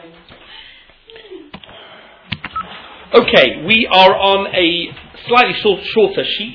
Okay, we are on a slightly shorter sheet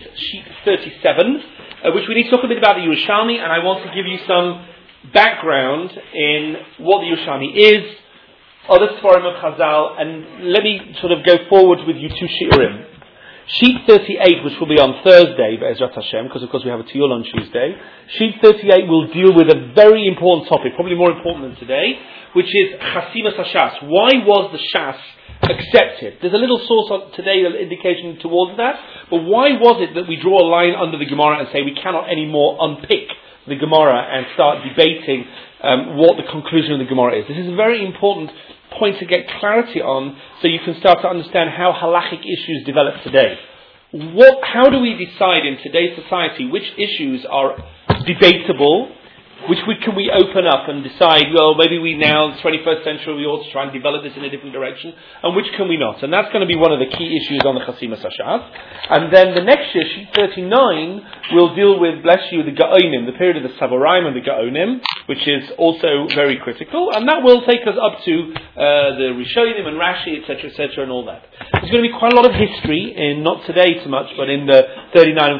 37, which we need to talk a bit about the Yerushalmi, and I want to give you some background in what the Yerushalmi is, other Sfarim of Chazal, and let me sort of go forward with you two shiurim. Sheet 38, which will be on Thursday, Be'ezrat Hashem, because of course we have a Tiyul on Tuesday. Sheet 38 will deal with a very important topic, probably more important than today, which is Chasimas HaShas. Why was the Shas accepted? There's a little source on today, an indication towards that, but why was it that we draw a line under the Gemara and say we cannot anymore unpick the Gemara and start debating what the conclusion of the Gemara is? This is a very important point to get clarity on, so you can start to understand how halachic issues develop today. How do we decide in today's society which issues are debatable, which can we open up and decide, well, maybe we now, in the 21st century, we ought to try and develop this in a different direction, and which can we not? And that's going to be one of the key issues on the Chasimas HaShas. And then the next year, sheet 39, will deal with, bless you, the Gaonim, the period of the Savoraim and the Gaonim, which is also very critical, and that will take us up to the Rishonim and Rashi, etc., and all that. There's going to be quite a lot of history, not today so much, but in the 39 and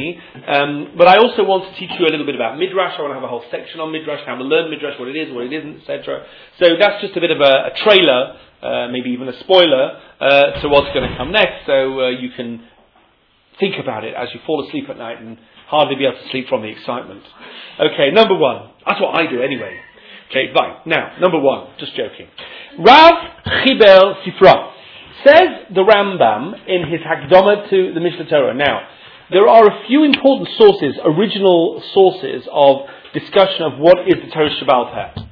40. But I also want to teach you a little bit about Midrash. I want to have a whole section on Midrash, how to learn Midrash, what it is, what it isn't, etc. So that's just a bit of a trailer, maybe even a spoiler, to what's going to come next, so you can think about it as you fall asleep at night and hardly be able to sleep from the excitement. Okay, number one. That's what I do anyway. Okay, fine. Now, number one, just joking. Rav Chibel Sifra says the Rambam in his Hakdama to the Mishnah Torah. Now, there are a few important sources, original sources of discussion of what is the Torah Shebaal Peh.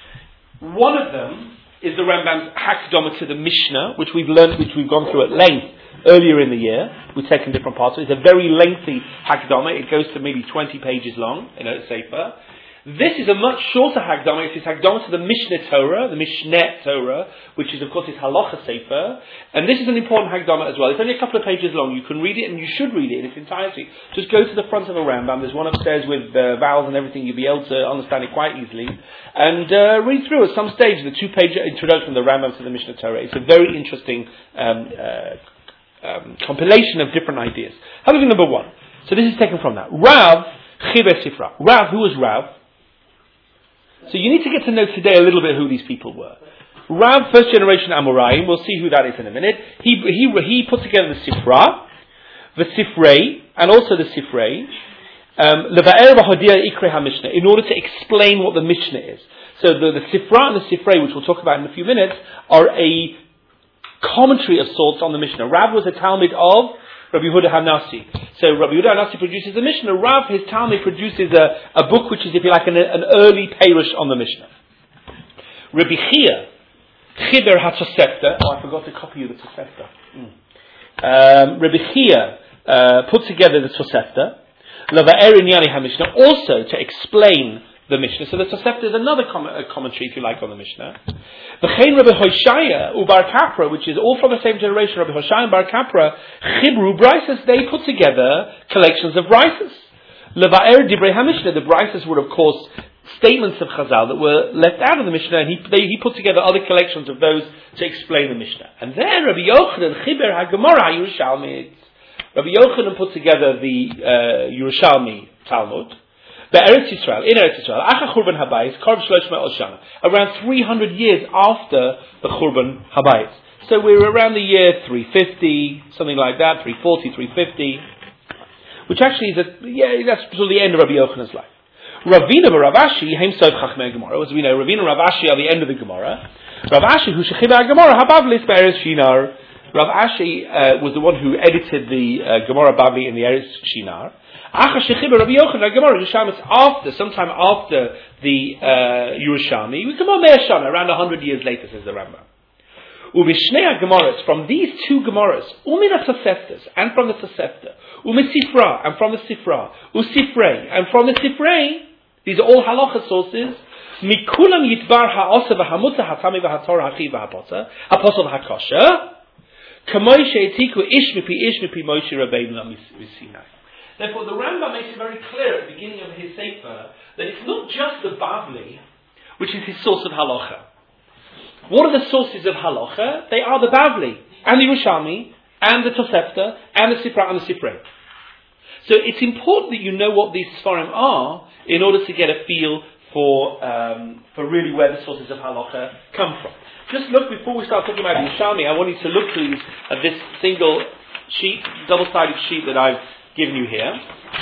One of them is the Rambam's Hakdama to the Mishnah, which we've gone through at length earlier in the year. We've taken different parts. It's a very lengthy Hakdama. It goes to maybe 20 pages long in a Sefer. This is a much shorter Hakdama. It's Hakdama to the Mishneh Torah, the Mishneh Torah, which is of course his Halacha Sefer. And this is an important Hakdama as well. It's only a couple of pages long. You can read it, and you should read it in its entirety. Just go to the front of a Rambam. There's one upstairs with vowels and everything. You'll be able to understand it quite easily. And read through at some stage the 2-page introduction of the Rambam to the Mishneh Torah. It's a very interesting compilation of different ideas. Halacha number one. So this is taken from that. Rav Chibel Sifra. Rav, who was Rav? So you need to get to know today a little bit who these people were. Rav, first generation Amoraim, we'll see who that is in a minute. He put together the Sifra, the Sifrei, and also the Sifrei, Leva'er v'hodia ikre ha-Mishnah, in order to explain what the Mishnah is. So the Sifra and the Sifrei, which we'll talk about in a few minutes, are a commentary of sorts on the Mishnah. Rav was a Talmud of Rabbi Yehuda HaNasi. So Rabbi Yehuda HaNasi produces the Mishnah. Rav, his Talmud, produces a book which is, if you like, an early Perush on the Mishnah. Rabbi Chia, Chiber HaTosefta. Oh, I forgot to copy you the Tosefta. Rabbi Chia put together the Tosefta. Lava'er Inyani HaMishnah, also to explain the Mishnah. So the Tosefta is another commentary, if you like, on the Mishnah. V'chein Rabbi Hoshaya uBar Kapra, which is all from the same generation, Rabbi Hoshaya and Bar Kapra, Chibru Brises, they put together collections of Brises. Leva'er Dibrei HaMishnah, the Brises were, of course, statements of Chazal that were left out of the Mishnah, and he put together other collections of those to explain the Mishnah. And then Rabbi Yochanan Chiber HaGemara HaYerushalmi. Rabbi Yochanan put together the Yerushalmi Talmud. In Eretz Yisrael, Acha Churban Habayis, Korb Shlosh Me'ol Shana, around 300 years after the Churban Habayis. So we're around the year 350, something like that, 340, 350, which actually is that's sort of the end of Rabbi Yochanan's life. Ravina Ravashi, Heim Sof Chachmei Gemara, as we know, Ravina and Ravashi are the end of the Gemara. Ravashi, who Shechiba Gemara, Habavlis Be'eretz Shinar. Rav Ashi was the one who edited the Gemara Bavli in the Eretz Shinar. Sometime after the Yerushalmi, around 100 years later, says the Rambam. Ubishnei Gemaras, from these two Gemaras, Umina Toseftas, and from the Tosefta, Umisifra, and from the Sifra, Usifrei, and from the Sifrei, these are all halacha sources. Mikulam Yitbar Ha'osa V'Hamuta Hatami V'Hator Hachi V'Hapota, Apostle Hakosha, Kamoy She'etiku Ish Mipi Moshe Rabbeinu Misinai. Therefore, the Rambam makes it very clear at the beginning of his Sefer that it's not just the Bavli which is his source of halacha. What are the sources of halacha? They are the Bavli, and the Yerushalmi, and the Tosefta, and the Sifra, and the Sifrei. So it's important that you know what these Sfarim are in order to get a feel for really where the sources of halacha come from. Just look, before we start talking about Yerushalmi, I want you to look please at this single sheet, double-sided sheet that I've given you here.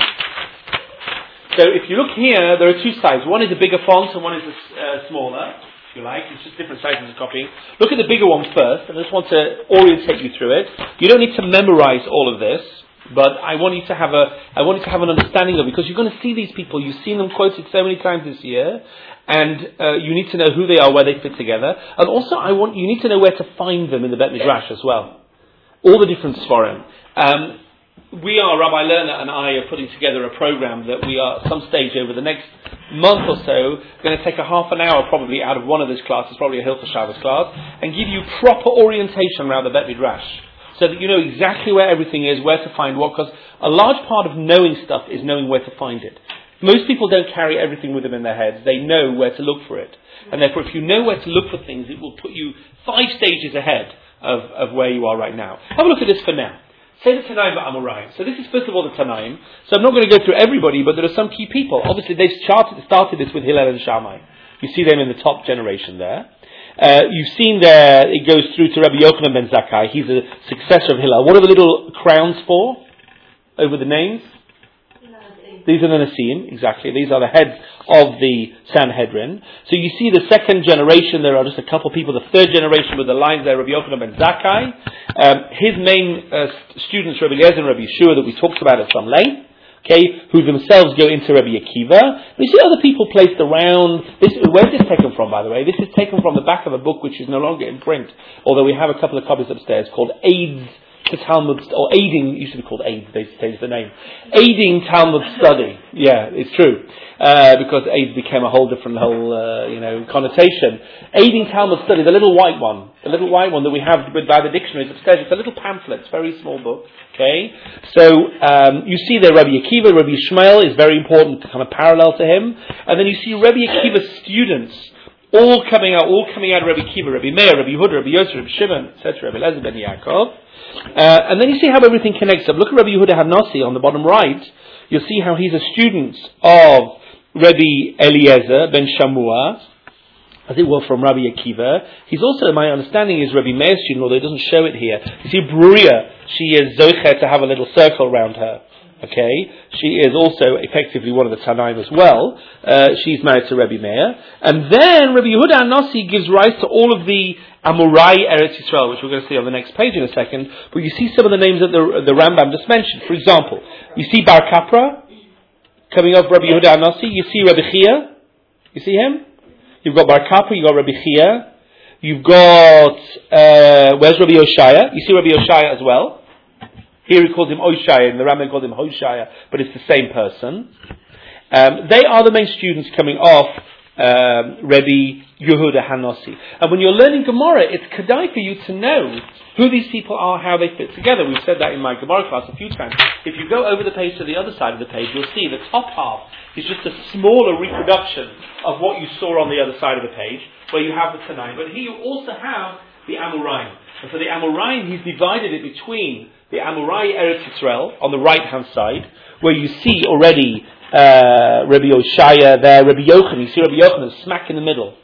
So if you look here, there are two sides. One is a bigger font and one is a smaller, if you like. It's just different sizes of copying. Look at the bigger one first, and I just want to orientate you through it. You don't need to memorize all of this, but I want you to have an understanding of it, because you're going to see these people. You've seen them quoted so many times this year, and you need to know who they are, where they fit together, and also you need to know where to find them in the Bet Midrash as well. All the different Sforim. Rabbi Lerner and I are putting together a program that we are, at some stage over the next month or so, going to take a half an hour probably out of one of those classes, probably a Hilchos Shabbos class, and give you proper orientation around the Bet Midrash, so that you know exactly where everything is, where to find what, because a large part of knowing stuff is knowing where to find it. Most people don't carry everything with them in their heads. They know where to look for it. And therefore, if you know where to look for things, it will put you 5 stages ahead of where you are right now. Have a look at this for now. Say the Tanaim Amorayim. So this is first of all the Tanaim. So I'm not going to go through everybody, but there are some key people. Obviously, they've started this with Hillel and Shammai. You see them in the top generation there. You've seen there, it goes through to Rabbi Yochanan ben Zakkai. He's a successor of Hillel. What are the little crowns for over the names? These are the Nasiim, exactly. These are the heads of the Sanhedrin. So you see the second generation, there are just a couple of people. The third generation with the lines there, Rabbi Yochanan ben Zakkai. His main students, Rabbi Eliezer and Rabbi Yeshua, that we talked about at some length, who themselves go into Rabbi Akiva. We see other people placed around. Where's this taken from, by the way? This is taken from the back of a book which is no longer in print, although we have a couple of copies upstairs, called Aids to Talmud, or Aiding, it used to be called AIDS, they changed the name. Aiding Talmud Study. Yeah, it's true. Because AIDS became a whole different connotation. Aiding Talmud Study, the little white one that we have by the dictionaries upstairs. It's a little pamphlet, it's a very small book. Okay? So, you see there Rabbi Akiva, Rabbi Ishmael is very important to kind of parallel to him. And then you see Rabbi Akiva's students, all coming out of Rabbi Akiva, Rabbi Meir, Rabbi Yehuda, Rabbi Yosef, Rabbi Shimon, etc., Rabbi Elazar ben Yaakov. And then you see how everything connects up. Look at Rabbi Yehuda Hanasi on the bottom right. You'll see how he's a student of Rabbi Eliezer ben Shamua, as it were from Rabbi Akiva. He's also, my understanding, is Rabbi Meir's student, although it doesn't show it here. You see Bruria, she is Zocher to have a little circle around her. Okay, she is also effectively one of the Tanaim as well. She's married to Rabbi Meir. And then Rabbi Yehuda Hanasi gives rise to all of the Amorai Eretz Yisrael, which we're going to see on the next page in a second. But you see some of the names that the Rambam just mentioned. For example, you see Bar Kapra coming off Rabbi Yehuda Hanasi. You see Rabbi Chia. You see him? You've got Bar Kapra, you've got Rabbi Chia. You've got, where's Rabbi Yoshaya? You see Rabbi Yoshaya as well. Here he calls him Oshaya, and the Rambam calls him Hoshaya, but it's the same person. They are the main students coming off Rabbi Yehuda Hanasi. And when you're learning Gemara, it's kedai for you to know who these people are, how they fit together. We've said that in my Gemara class a few times. If you go over the page to the other side of the page, you'll see the top half is just a smaller reproduction of what you saw on the other side of the page, where you have the Tanaim. But here you also have the Amoraim. And for the Amoraim, he's divided it between the Amorai Eretz Yisrael on the right-hand side, where you see already Rabbi Oshaya there, Rabbi Yochanan. You see Rabbi Yochanan smack in the middle.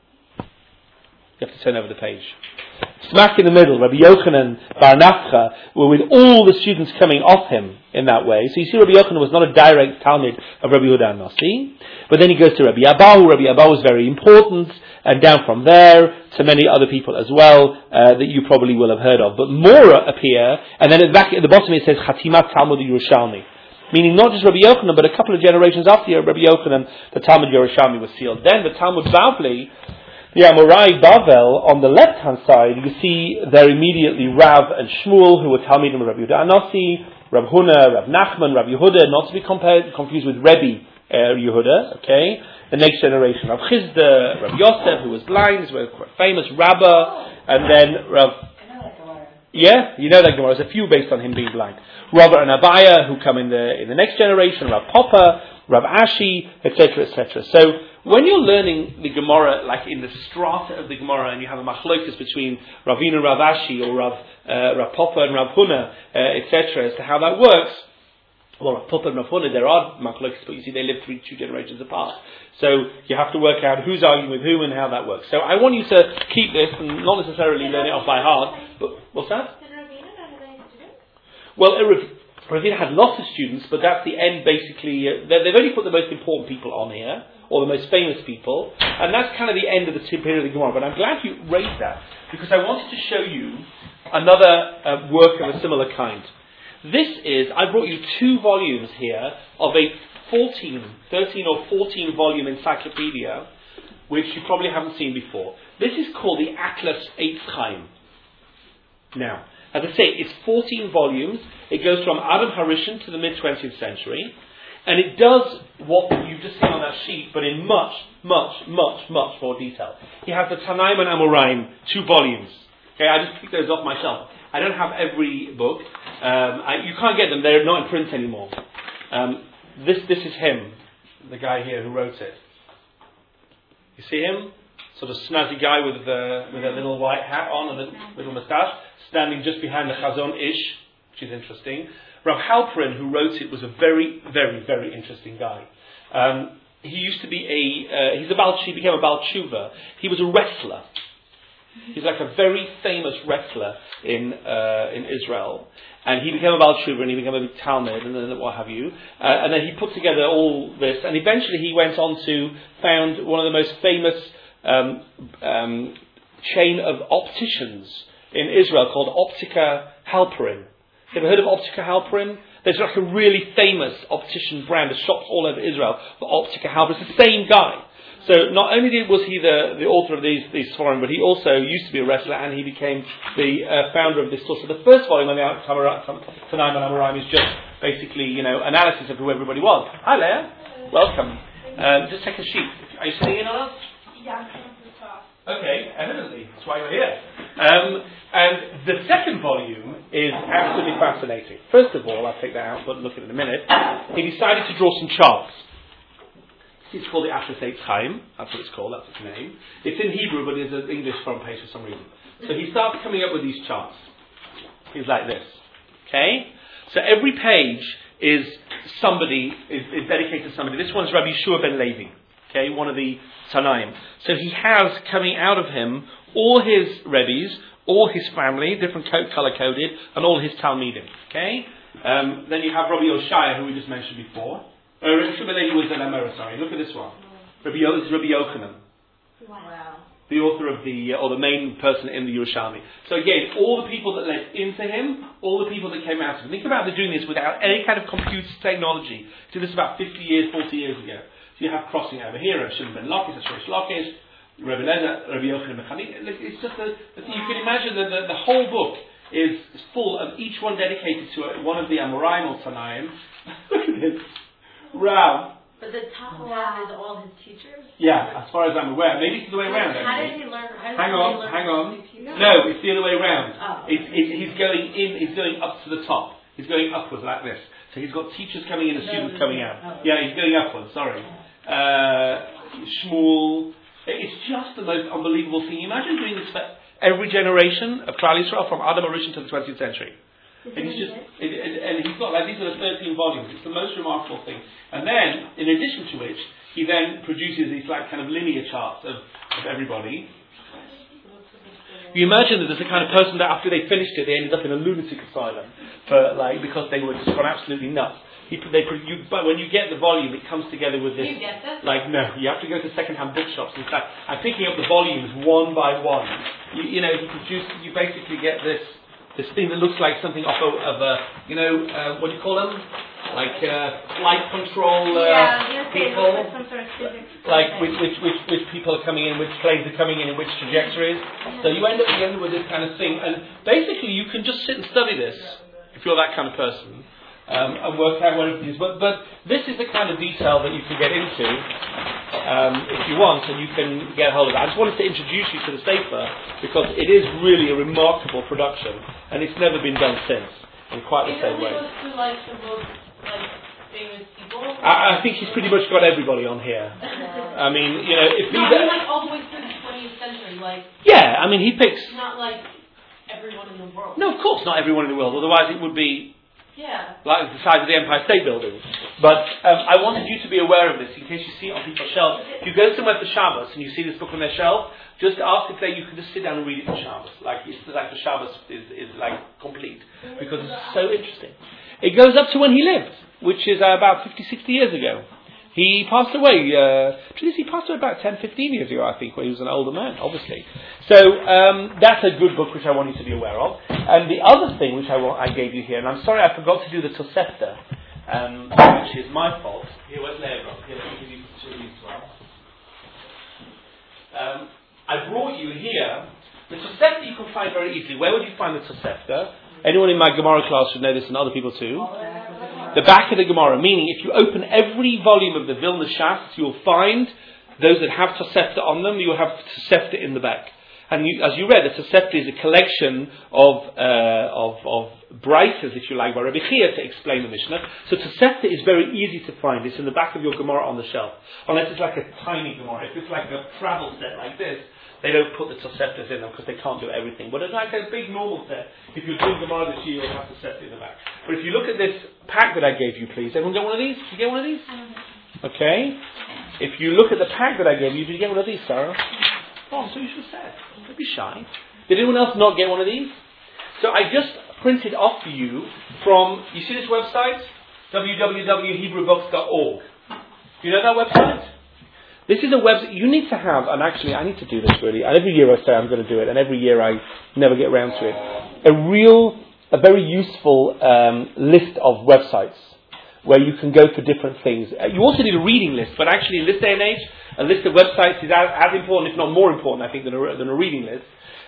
You have to turn over the page. Smack in the middle, Rabbi Yochanan Bar Nafcha, with all the students coming off him in that way. So you see Rabbi Yochanan was not a direct Talmud of Rabbi Yehuda Hanasi. But then he goes to Rabbi Abahu. Rabbi Abahu is very important. And down from there to many other people as well that you probably will have heard of. But more appear, and then back at the bottom it says Chatimat Talmud Yerushalmi, meaning not just Rabbi Yochanan, but a couple of generations after Rabbi Yochanan, the Talmud Yerushalmi was sealed. Then the Talmud Bavli, the Amorai Bavel, on the left-hand side, you see there immediately Rav and Shmuel, who were Talmidim of Rabbi Yehuda Hanasi, Rav Huna, Rav Nachman, Rav Yehuda, not to be confused with Rebbe Yehuda, okay? The next generation, Rav Chizda, Rav Yosef, who was blind, who was quite famous, Rabbah, and then Rav... Yeah, you know that Gemara. There's a few based on him being blind. Rabbah and Abaya, who come in the next generation, Rav Poppa, Rav Ashi, etc., etc. So when you're learning the Gemara, like in the strata of the Gemara, and you have a machlokas between Ravina and Rav Ashi, or Rav Papa and Rav Huna, etc., as to how that works. Well, Rav Papa and Rav Huna, there are machlokas, but you see they live two generations apart. So you have to work out who's arguing with who and how that works. So I want you to keep this and not necessarily learn it off by heart. But what's that? Did Ravina have any students? Well, Ravina had lots of students, but that's the end basically. They've only put the most important people on here, or the most famous people, and that's kind of the end of the period of the Gemara. But I'm glad you raised that, because I wanted to show you another work of a similar kind. I brought you 2 volumes here of a 13 or 14 volume encyclopedia, which you probably haven't seen before. This is called the Atlas Eitz Chaim. Now, as I say, it's 14 volumes. It goes from Adam Harishon to the mid-20th century. And it does what you've just seen on that sheet, but in much, much, much, much more detail. You have the Tanaim and Amoraim, 2 volumes. Okay, I just picked those off my shelf. I don't have every book. You can't get them. They're not in print anymore. This is him, the guy here who wrote it. You see him? Sort of snazzy guy with a little white hat on and a little moustache, standing just behind the Chazon Ish, which is interesting. Rav Halperin, who wrote it, was a very, very, very interesting guy. He used to be he became a Baal Tshuva. He was a wrestler. He's like a very famous wrestler in Israel. And he became a Baal Tshuva, and he became a big Talmud, and then what have you. And then he put together all this, and eventually he went on to found one of the most famous chain of opticians in Israel called Optica Halperin. You ever heard of Optica Halperin? There's like a really famous optician brand. There's shops all over Israel for Optica Halperin. It's the same guy. So not only was he the author of these Sforim, but he also used to be a wrestler, and he became the founder of this source. So the first volume on the Tanaim and Amoraim is just basically, analysis of who everybody was. Hi, Leah. Welcome. Just take a sheet. Are you sitting in on us? Yeah, I'm to talk. Okay, evidently. That's why you're here. And the second volume is absolutely fascinating. First of all, I'll take that out, but look at it in a minute. He decided to draw some charts. It's called the Atlas Eitz Chaim. That's what it's called. That's its name. It's in Hebrew, but there's an English front page for some reason. So he starts coming up with these charts. He's like this. Okay? So every page is dedicated to somebody. This one's Rabbi Yeshua ben Levi. Okay? One of the Tanaim. So he has coming out of him all his Rebbes, all his family, different color-coded, and all his Talmidim. Okay? Then you have Rabbi Yoshaya, who we just mentioned before. Rabbi Yeshua ben Levi was an Amora, sorry. Look at this one. This is Rabbi Yochanan. Wow. The author of or the main person in the Yerushalmi. So again, all the people that led into him, all the people that came out of him. Think about doing this without any kind of computer technology. So this is about 50 years, 40 years ago. So you have crossing over here, Rabbi Shimon ben Lakish, Rabbi Lakish, Rabbi Lezer, Rabbi Yochanan ben Chani. It's just you can imagine that the whole book is full of each one dedicated to one of the Amoraim or Tanaim. Look at this. Rav. But the top one is all his teachers? Yeah, as far as I'm aware. Maybe it's the way around. How did he learn? Hang on. No, it's the other way around. Oh. He's going up to the top. He's going upwards like this. So he's got teachers coming in and students coming out. Oh. Yeah, he's going upwards, sorry. Shmuel. It's just the most unbelievable thing. Imagine doing this for every generation of Klal Yisrael from Adam Harishon to the 20th century. And he's got these are the 13 volumes. It's the most remarkable thing. And then, in addition to which, he then produces these kind of linear charts of everybody. You imagine that there's the kind of person that after they finished it, they ended up in a lunatic asylum because they were just gone absolutely nuts. But when you get the volume, it comes together with this. Do you get this? No, you have to go to second-hand bookshops. In fact, I'm picking up the volumes one by one. You basically get this thing that looks like something off of what do you call them? Like flight control people. Some sort of physics. Like which people are coming in, which planes are coming in which trajectories. So you end up with this kind of thing. And basically you can just sit and study this, if you're that kind of person, and work out what it is. But this is the kind of detail that you can get into if you want, and you can get hold of it. I just wanted to introduce you to the Sefer because it is really a remarkable production, and it's never been done since in quite the same way. It only goes through the book, famous people? I think he's pretty much got everybody on here. I mean, if No, these I mean, like all the way through the 20th century, like. yeah, I mean, he picks. It's not like everyone in the world. No, of course, not everyone in the world. Otherwise, it would be Yeah. like the size of the Empire State Building. But I wanted you to be aware of this in case you see it on people's shelves. If you go somewhere for Shabbos and you see this book on their shelf, just ask if you can just sit down and read it for Shabbos. Like the Shabbos is like complete because it's so interesting. It goes up to when he lived, which is about 50, 60 years ago. He passed away, he passed away about 10, 15 years ago, I think, when he was an older man, obviously. So, that's a good book which I want you to be aware of. And the other thing which I gave you here, and I'm sorry I forgot to do the Tosefta, which is my fault. Here, where's Leibron? Here, let me give you two of these as well. I brought you here, the Tosefta you can find very easily. Where would you find the Tosefta? Anyone in my Gemara class should know this, and other people too. The back of the Gemara, meaning if you open every volume of the Vilna Shas, you'll find those that have Tosefta on them, you'll have Tosefta in the back. And as you read, the Tosefta is a collection of brises, if you like, by Rabbi Chia to explain the Mishnah. So Tosefta is very easy to find. It's in the back of your Gemara on the shelf. Unless it's like a tiny Gemara. If it's like a travel set like this, they don't put the Toseftas in them because they can't do everything. But it's like a big normal set. If you're doing Gemara this year, you'll have Tosefta in the back. But if you look at this pack that I gave you, please. Everyone get one of these? Did you get one of these? Okay. If you look at the pack that I gave you, did you get one of these, Sarah? Oh, so you should have said. Don't be shy. Did anyone else not get one of these? So I just printed off for you from, you see this website? www.hebrewbooks.org. Do you know that website? This is a website you need to have, and actually I need to do this really, and every year I say I'm going to do it, and every year I never get around to it. A very useful list of websites where you can go for different things. You also need a reading list, but actually in this day and age, a list of websites is as important, if not more important, I think, than a reading list.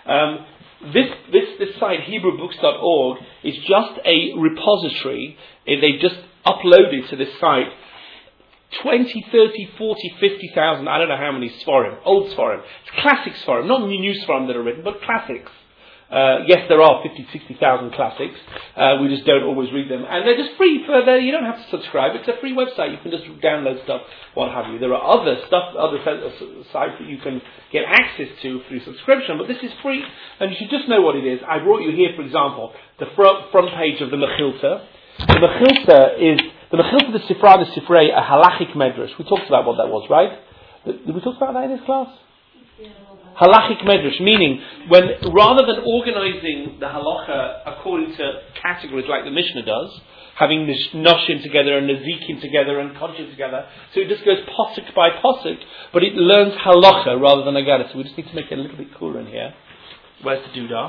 This site, HebrewBooks.org, is just a repository. They just uploaded to this site 20, 30, 40, 50,000, I don't know how many Sforim, old Sforim. It's classic Sforim, not new Sforim that are written, but classics. Yes, there are 50, 60,000 classics. We just don't always read them. And they're just free you don't have to subscribe. It's a free website. You can just download stuff, what have you. There are other sites that you can get access to through subscription, but this is free, and you should just know what it is. I brought you here, for example, the front page of the Mechilta. The Mechilta, the Sifra, the Sifrei, a halachic medrash. We talked about what that was, right? Did we talk about that in this class? Halachic medrash, meaning when rather than organizing the halacha according to categories like the Mishnah does, having Noshim together and Nezikim together and Kodshim together, so it just goes posuk by posuk, but it learns halacha rather than agada. So we just need to make it a little bit cooler in here. Where's the doodah?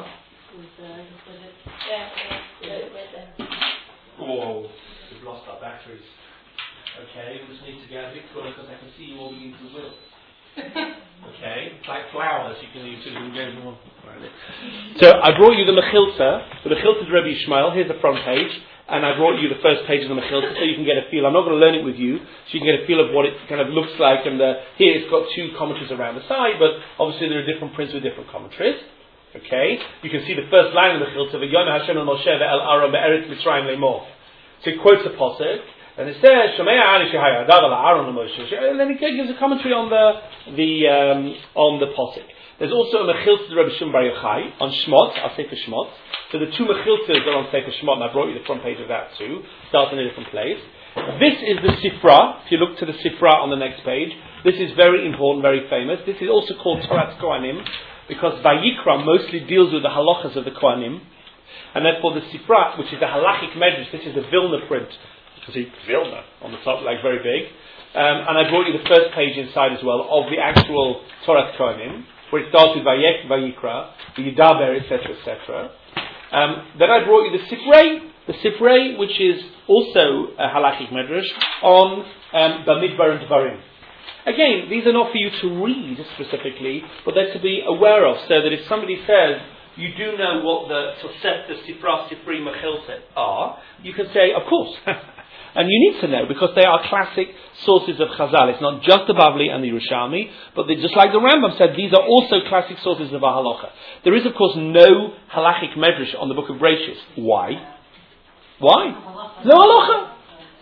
Whoa, we've lost our batteries. Okay, we just need to get a bit cooler because I can see you all beginning to will. Okay, it's like flowers, you can use it and go more. So I brought you the Mechilta. The Mechilta is Rabbi Yishmael. Here's the front page, and I brought you the first page of the Mechilta so you can get a feel. I'm not going to learn it with you, so you can get a feel of what it kind of looks like. And here it's got two commentaries around the side, but obviously there are different prints with different commentaries. Okay, you can see the first line of the Mechilta: "V'yom Hashem el Moshe ve'el Aaron be'eretz Mitzrayim le'mor." So it quotes a pasuk. And it says, and then it gives a commentary on the posuk. There's also a Mechilta to Rabbi Shimon Bar Yochai on Shmot, I'll say for Shmot. So the two Mechiltas are on Sefer Shmot, and I brought you the front page of that too. Starts in a different place. This is the Sifra. If you look to the Sifra on the next page, this is very important, very famous. This is also called Torat Kohanim, because Vayikra mostly deals with the halachas of the Kohanim. And therefore the Sifra, which is the halachic medrash, this is a Vilna print. See Vilna on the top, like very big. And I brought you the first page inside as well of the actual Torah Kohanim, where it starts with Vayek, Vayikra, Yidaber, etc., etc. Then I brought you the Sifrei, which is also a halachic medrash on Bamidbar and Dvarim. Again, these are not for you to read specifically, but they're to be aware of, so that if somebody says, you do know what the Tosefta, Sifra, Sifri, Mechilta are, you can say, of course. And you need to know, because they are classic sources of Chazal. It's not just the Bavli and the Yerushalmi, but just like the Rambam said, these are also classic sources of our halacha. There is, of course, no halachic medrash on the book of Bereishis. Why? No halacha.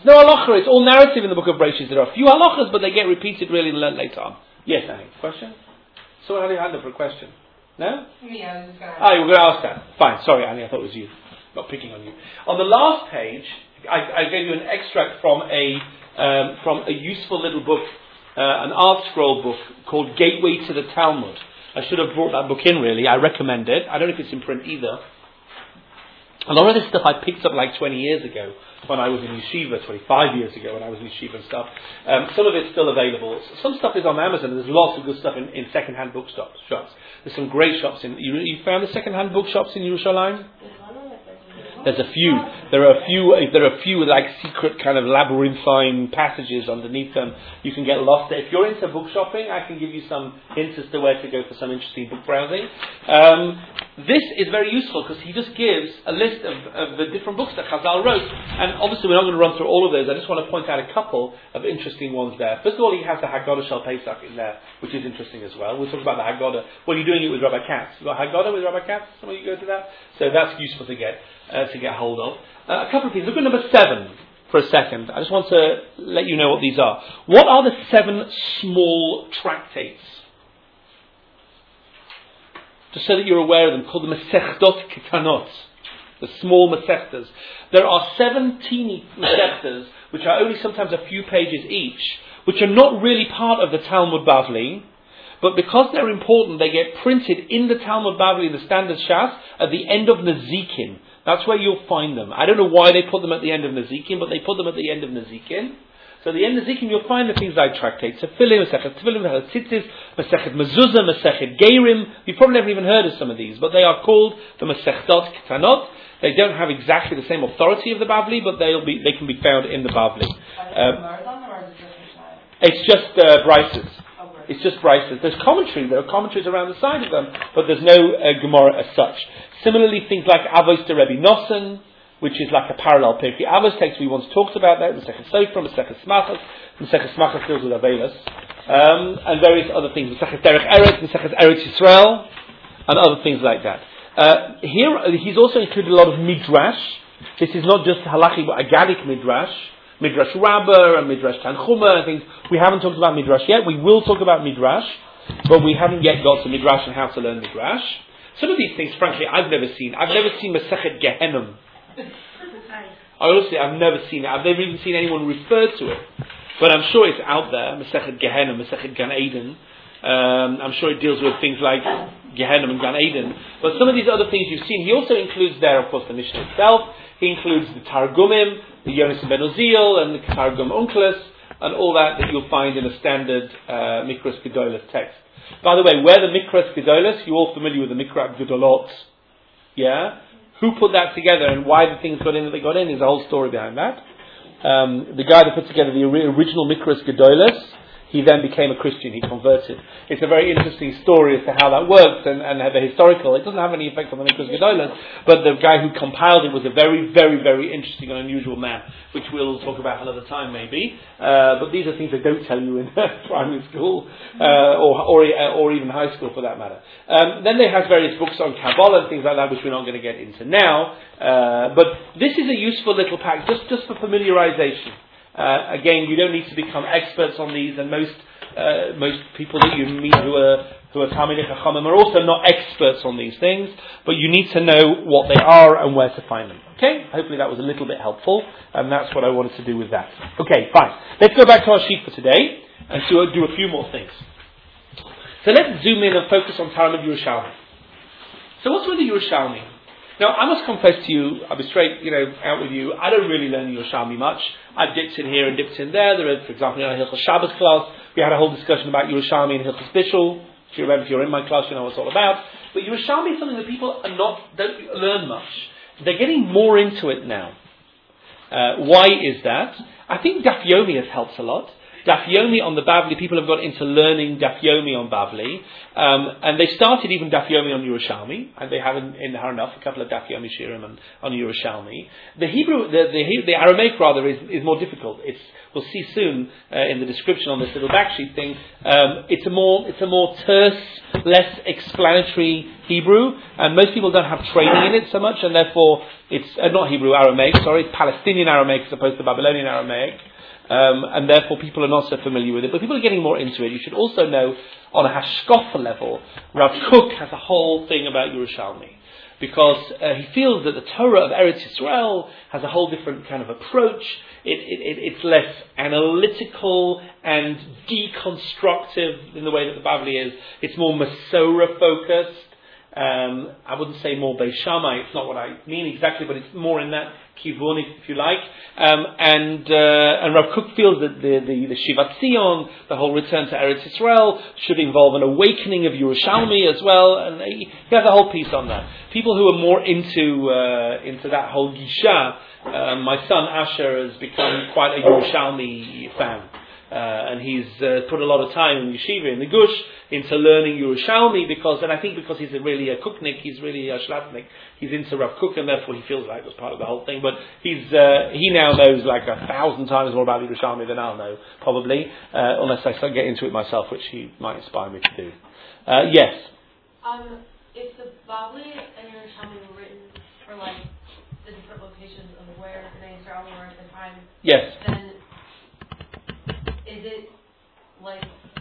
No halacha, it's all narrative in the book of Bereshit. There are a few halachas, but they get repeated really later on. Yes, Annie, question? So how do you handle for a question? No? Yeah, I was just going to You were going to ask that. Fine, sorry Annie, I thought it was you. Not picking on you. On the last page, I gave you an extract from a useful little book, an art scroll book called Gateway to the Talmud. I should have brought that book in really, I recommend it. I don't know if it's in print either. A lot of this stuff I picked up like 20 years ago when I was in yeshiva, 25 years ago when I was in yeshiva and stuff. Some of it's still available. Some stuff is on Amazon. There's lots of good stuff in second-hand book shops. There's some great shops in... You found the second-hand bookshops in Yerushalayim? There's a few. There are a few like secret kind of labyrinthine passages underneath them. You can get lost there. If you're into book shopping, I can give you some hints as to where to go for some interesting book browsing. This is very useful because he just gives a list of the different books that Chazal wrote. And obviously we're not going to run through all of those. I just want to point out a couple of interesting ones there. First of all, he has the Haggadah Shel Pesach in there, which is interesting as well. We'll talk about the Haggadah. Well, you're doing it with Rabbi Katz. You've got Haggadah with Rabbi Katz? Some of you go to that? So that's useful to get hold of. A couple of things. Look at number 7 for a second. I just want to let you know what these are. What are the 7 small tractates? Just so that you're aware of them, called the Masechdot Ketanot, the small Masechtas. There are 7 teeny Masechtas, which are only sometimes a few pages each, which are not really part of the Talmud Bavli, but because they're important, they get printed in the Talmud Bavli, the standard Shas, at the end of Nezikin. That's where you'll find them. I don't know why they put them at the end of Nezikin, but they put them at the end of Nezikin. So at the end of Nezikin, you'll find the things like tractates, Tefillim, Masechet Tefillim, Masechet Tzitzis, Masechet Mezuzah, Masechet Geirim. You've probably never even heard of some of these, but they are called the Masechdot Ketanot. They don't have exactly the same authority of the Bavli, but they can be found in the Bavli. It's just Brises. It's just Brises. There are commentaries around the side of them, but there's no Gemara as such. Similarly, things like Avos de Rebbe Nosson, which is like a parallel Pirkei Avos text we once talked about that, Masechet Sofra, Masechet Smachos. Masechet Smachos deals with Avelis, and various other things, Masechet Derech Eretz, Masechet Eretz Yisrael, and other things like that. Here, he's also included a lot of Midrash. This is not just halachic, but Agadic Midrash. Midrash Rabbah and Midrash Tanchuma and things. We haven't talked about Midrash yet. We will talk about Midrash, but we haven't yet got to Midrash and how to learn Midrash. Some of these things, frankly, I've never seen. I've never seen Masechet Gehenim. Honestly, I've never seen it. I've never even seen anyone refer to it. But I'm sure it's out there, Masechet Gehenim, Masechet Gan Eden. I'm sure it deals with things like Gehenim and Gan Eden. But some of these other things you've seen, he also includes there, of course, the Mishnah itself. He includes the Targumim, the Yonis Ben Uziel, and the Targum Onkelos, and all that you'll find in a standard Mikras Gedolos text. By the way, where the Mikras Gedolos, you're all familiar with the Mikra Gedolot. Yeah? Who put that together and why the things got in that they got in is a whole story behind that. The guy that put together the original Mikras Gedolos, he then became a Christian, he converted. It's a very interesting story as to how that works and the historical. It doesn't have any effect on the Mikras Gedolos, but the guy who compiled it was a very, very, very interesting and unusual man, which we'll talk about another time maybe. But these are things they don't tell you in primary school or even high school for that matter. Then they have various books on Kabbalah and things like that, which we're not going to get into now. But this is a useful little pack just for familiarization. Again, you don't need to become experts on these, and most people that you meet who are Talmidei Chachamim are also not experts on these things, but you need to know what they are and where to find them. Okay? Hopefully that was a little bit helpful, and that's what I wanted to do with that. Okay, fine. Let's go back to our sheet for today and do a few more things. So let's zoom in and focus on Talmud Yerushalmi. So what's with the Yerushalmi? Now, I must confess to you, I'll be straight, out with you, I don't really learn Yerushalmi much. I've dipped in here and dipped in there. There is, for example, in our Hilchos Shabbos class, we had a whole discussion about Yerushalmi and Hilchos Bishul. If you remember, if you're in my class, you know what it's all about. But Yerushalmi is something that people don't learn much. They're getting more into it now. Why is that? I think Daf Yomi has helped a lot. Daf Yomi on the Bavli, people have got into learning Daf Yomi on Bavli, and they started even Daf Yomi on Yerushalmi, and they have in Haranaf a couple of Daf Yomi Shirim on Yerushalmi. The Hebrew, the Aramaic rather, is more difficult. We'll see soon in the description on this little backsheet thing. It's a more terse, less explanatory Hebrew, and most people don't have training in it so much, and therefore it's not Hebrew, Aramaic, sorry, Palestinian Aramaic as opposed to Babylonian Aramaic, and therefore people are not so familiar with it, but people are getting more into it. You should also know, on a hashkafa level, Rav Kook has a whole thing about Yerushalmi, because he feels that the Torah of Eretz Yisrael has a whole different kind of approach. It's less analytical and deconstructive in the way that the Bavli is. It's more Masorah focused. I wouldn't say more Beis Shammai, it's not what I mean exactly, but it's more in that kivun, if you like. And Rav Kook feels that the Shivat Zion, the whole return to Eretz Yisrael, should involve an awakening of Yerushalmi as well, and he has a whole piece on that. People who are more into that whole Gisha, my son Asher has become quite a Yerushalmi fan. And he's put a lot of time in yeshiva, in the gush, into learning Yerushalmi, because he's really a Kooknik, he's really a Shlatnik, he's into Rav Kook, and therefore he feels like it was part of the whole thing. But he now knows like 1,000 times more about Yerushalmi than I'll know, probably, unless I start getting into it myself, which he might inspire me to do. Yes? If the Bavli and Yerushalmi were written for like the different locations of where the Israel were at the time, yes, then is it like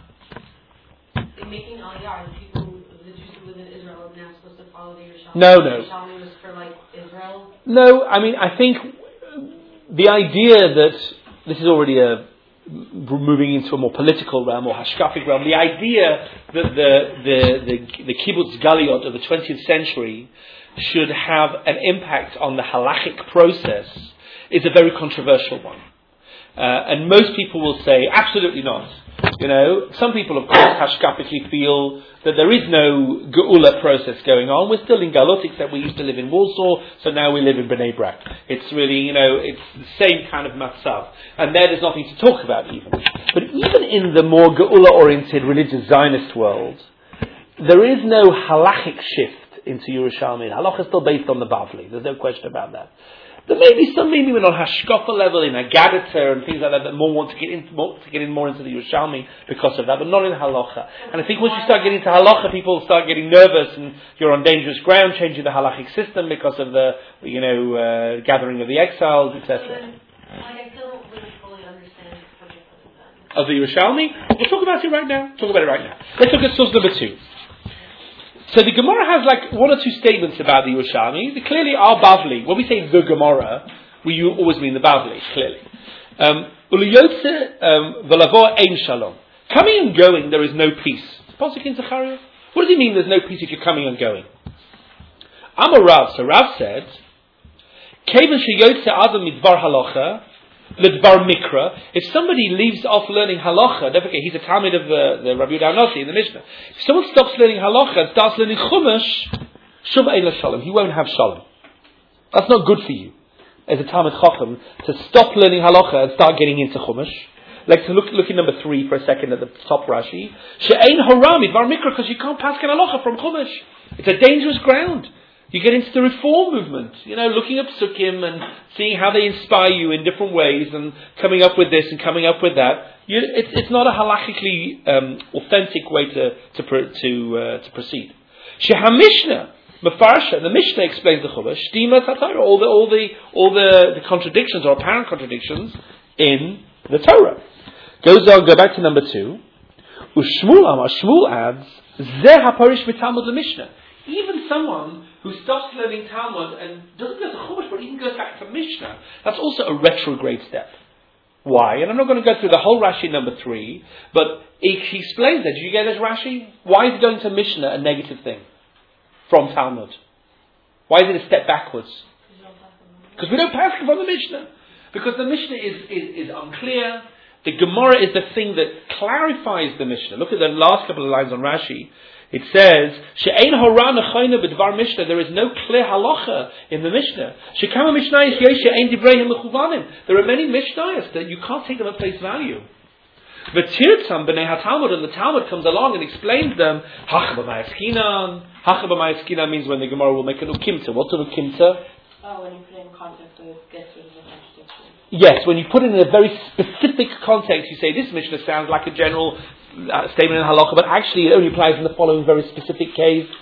in making Aliyah, the Jews who live in Israel are now supposed to follow the Yerushalmi? No. Yerushalmi was for like Israel? No, I mean, I think the idea that this is already moving into a more political realm or hashkafic realm, the idea that the kibbutz galiyot of the 20th century should have an impact on the halachic process is a very controversial one. And most people will say, absolutely not. Some people, of course, hashkapically feel that there is no geula process going on. We're still in Galut, except we used to live in Warsaw, so now we live in Bnei Brak. It's really, it's the same kind of matzav. And there's nothing to talk about even. But even in the more geula-oriented religious Zionist world, there is no halachic shift into Yerushalmi. Halach is still based on the Bavli. There's no question about that. There may be some maybe on hashkafa level in Agadah and things like that more want to get in more into the Yerushalmi because of that, but not in halacha. And I think once you start getting into halacha, people start getting nervous, and you're on dangerous ground, changing the halachic system because of the gathering of the exiles, etc. I still don't really fully understand what you're putting down. Of the Yerushalmi, we'll talk about it right now. Let's look at source number 2. So the Gemara has like one or two statements about the Yerushalmi. They clearly are Bavli. When we say the Gemara, we always mean the Bavli, clearly. Uliyotze v'lavo ein shalom. Coming and going, there is no peace. Pasuk in Zechariah. What does it mean there's no peace if you're coming and going? Amar Rav. So Rav said, Kevan sheyotze adam midvar halacha l'dvar mikra. If somebody leaves off learning halacha, don't forget he's a Talmud of the Rabbi Yehuda Hanasi in the Mishnah. If someone stops learning halacha and starts learning chumash, shum ein shalom. He won't have shalom. That's not good for you as a Talmud Chacham to stop learning halacha and start getting into chumash. Let's look in number 3 for a second at the top Rashi. She'ein hora midvar mikra, because you can't pass halacha from chumash. It's a dangerous ground. You get into the reform movement, looking up sukkim and seeing how they inspire you in different ways and coming up with this and coming up with that. It's not a halachically authentic way to proceed. Sheha Mishnah Mefarsha, the Mishnah explains the chumash. Shtima Satar, all the contradictions or apparent contradictions in the Torah. Go back to number 2. Shmuel adds Zeh haparish mitalmud leMishnah. Even someone who stops learning Talmud and doesn't go to Chumash, but even goes back to Mishnah, that's also a retrograde step. Why? And I'm not going to go through the whole Rashi number 3, but he explains that. Did you get this Rashi? Why is going to Mishnah a negative thing from Talmud? Why is it a step backwards? Because we don't pass from the Mishnah. Because the Mishnah is unclear. The Gemara is the thing that clarifies the Mishnah. Look at the last couple of lines on Rashi. It says, "She'ein hora nechayna b'dvar Mishnah." There is no clear halacha in the Mishnah. Shekama Mishnayos yesh she'ein divreihem mechuvanim. There are many Mishnayos that you can't take them at face value. V'tirtzam b'nei haTalmud, and the Talmud comes along and explains them. Hacha b'mayaskinan. Hacha b'mayaskinan means when the Gemara will make an ukimta. What's an ukimta? Oh, when you put it in context with guesses and contradictions. Yes, when you put it in a very specific context, you say this Mishnah sounds like a general statement in halacha, but actually it only applies in the following very specific case.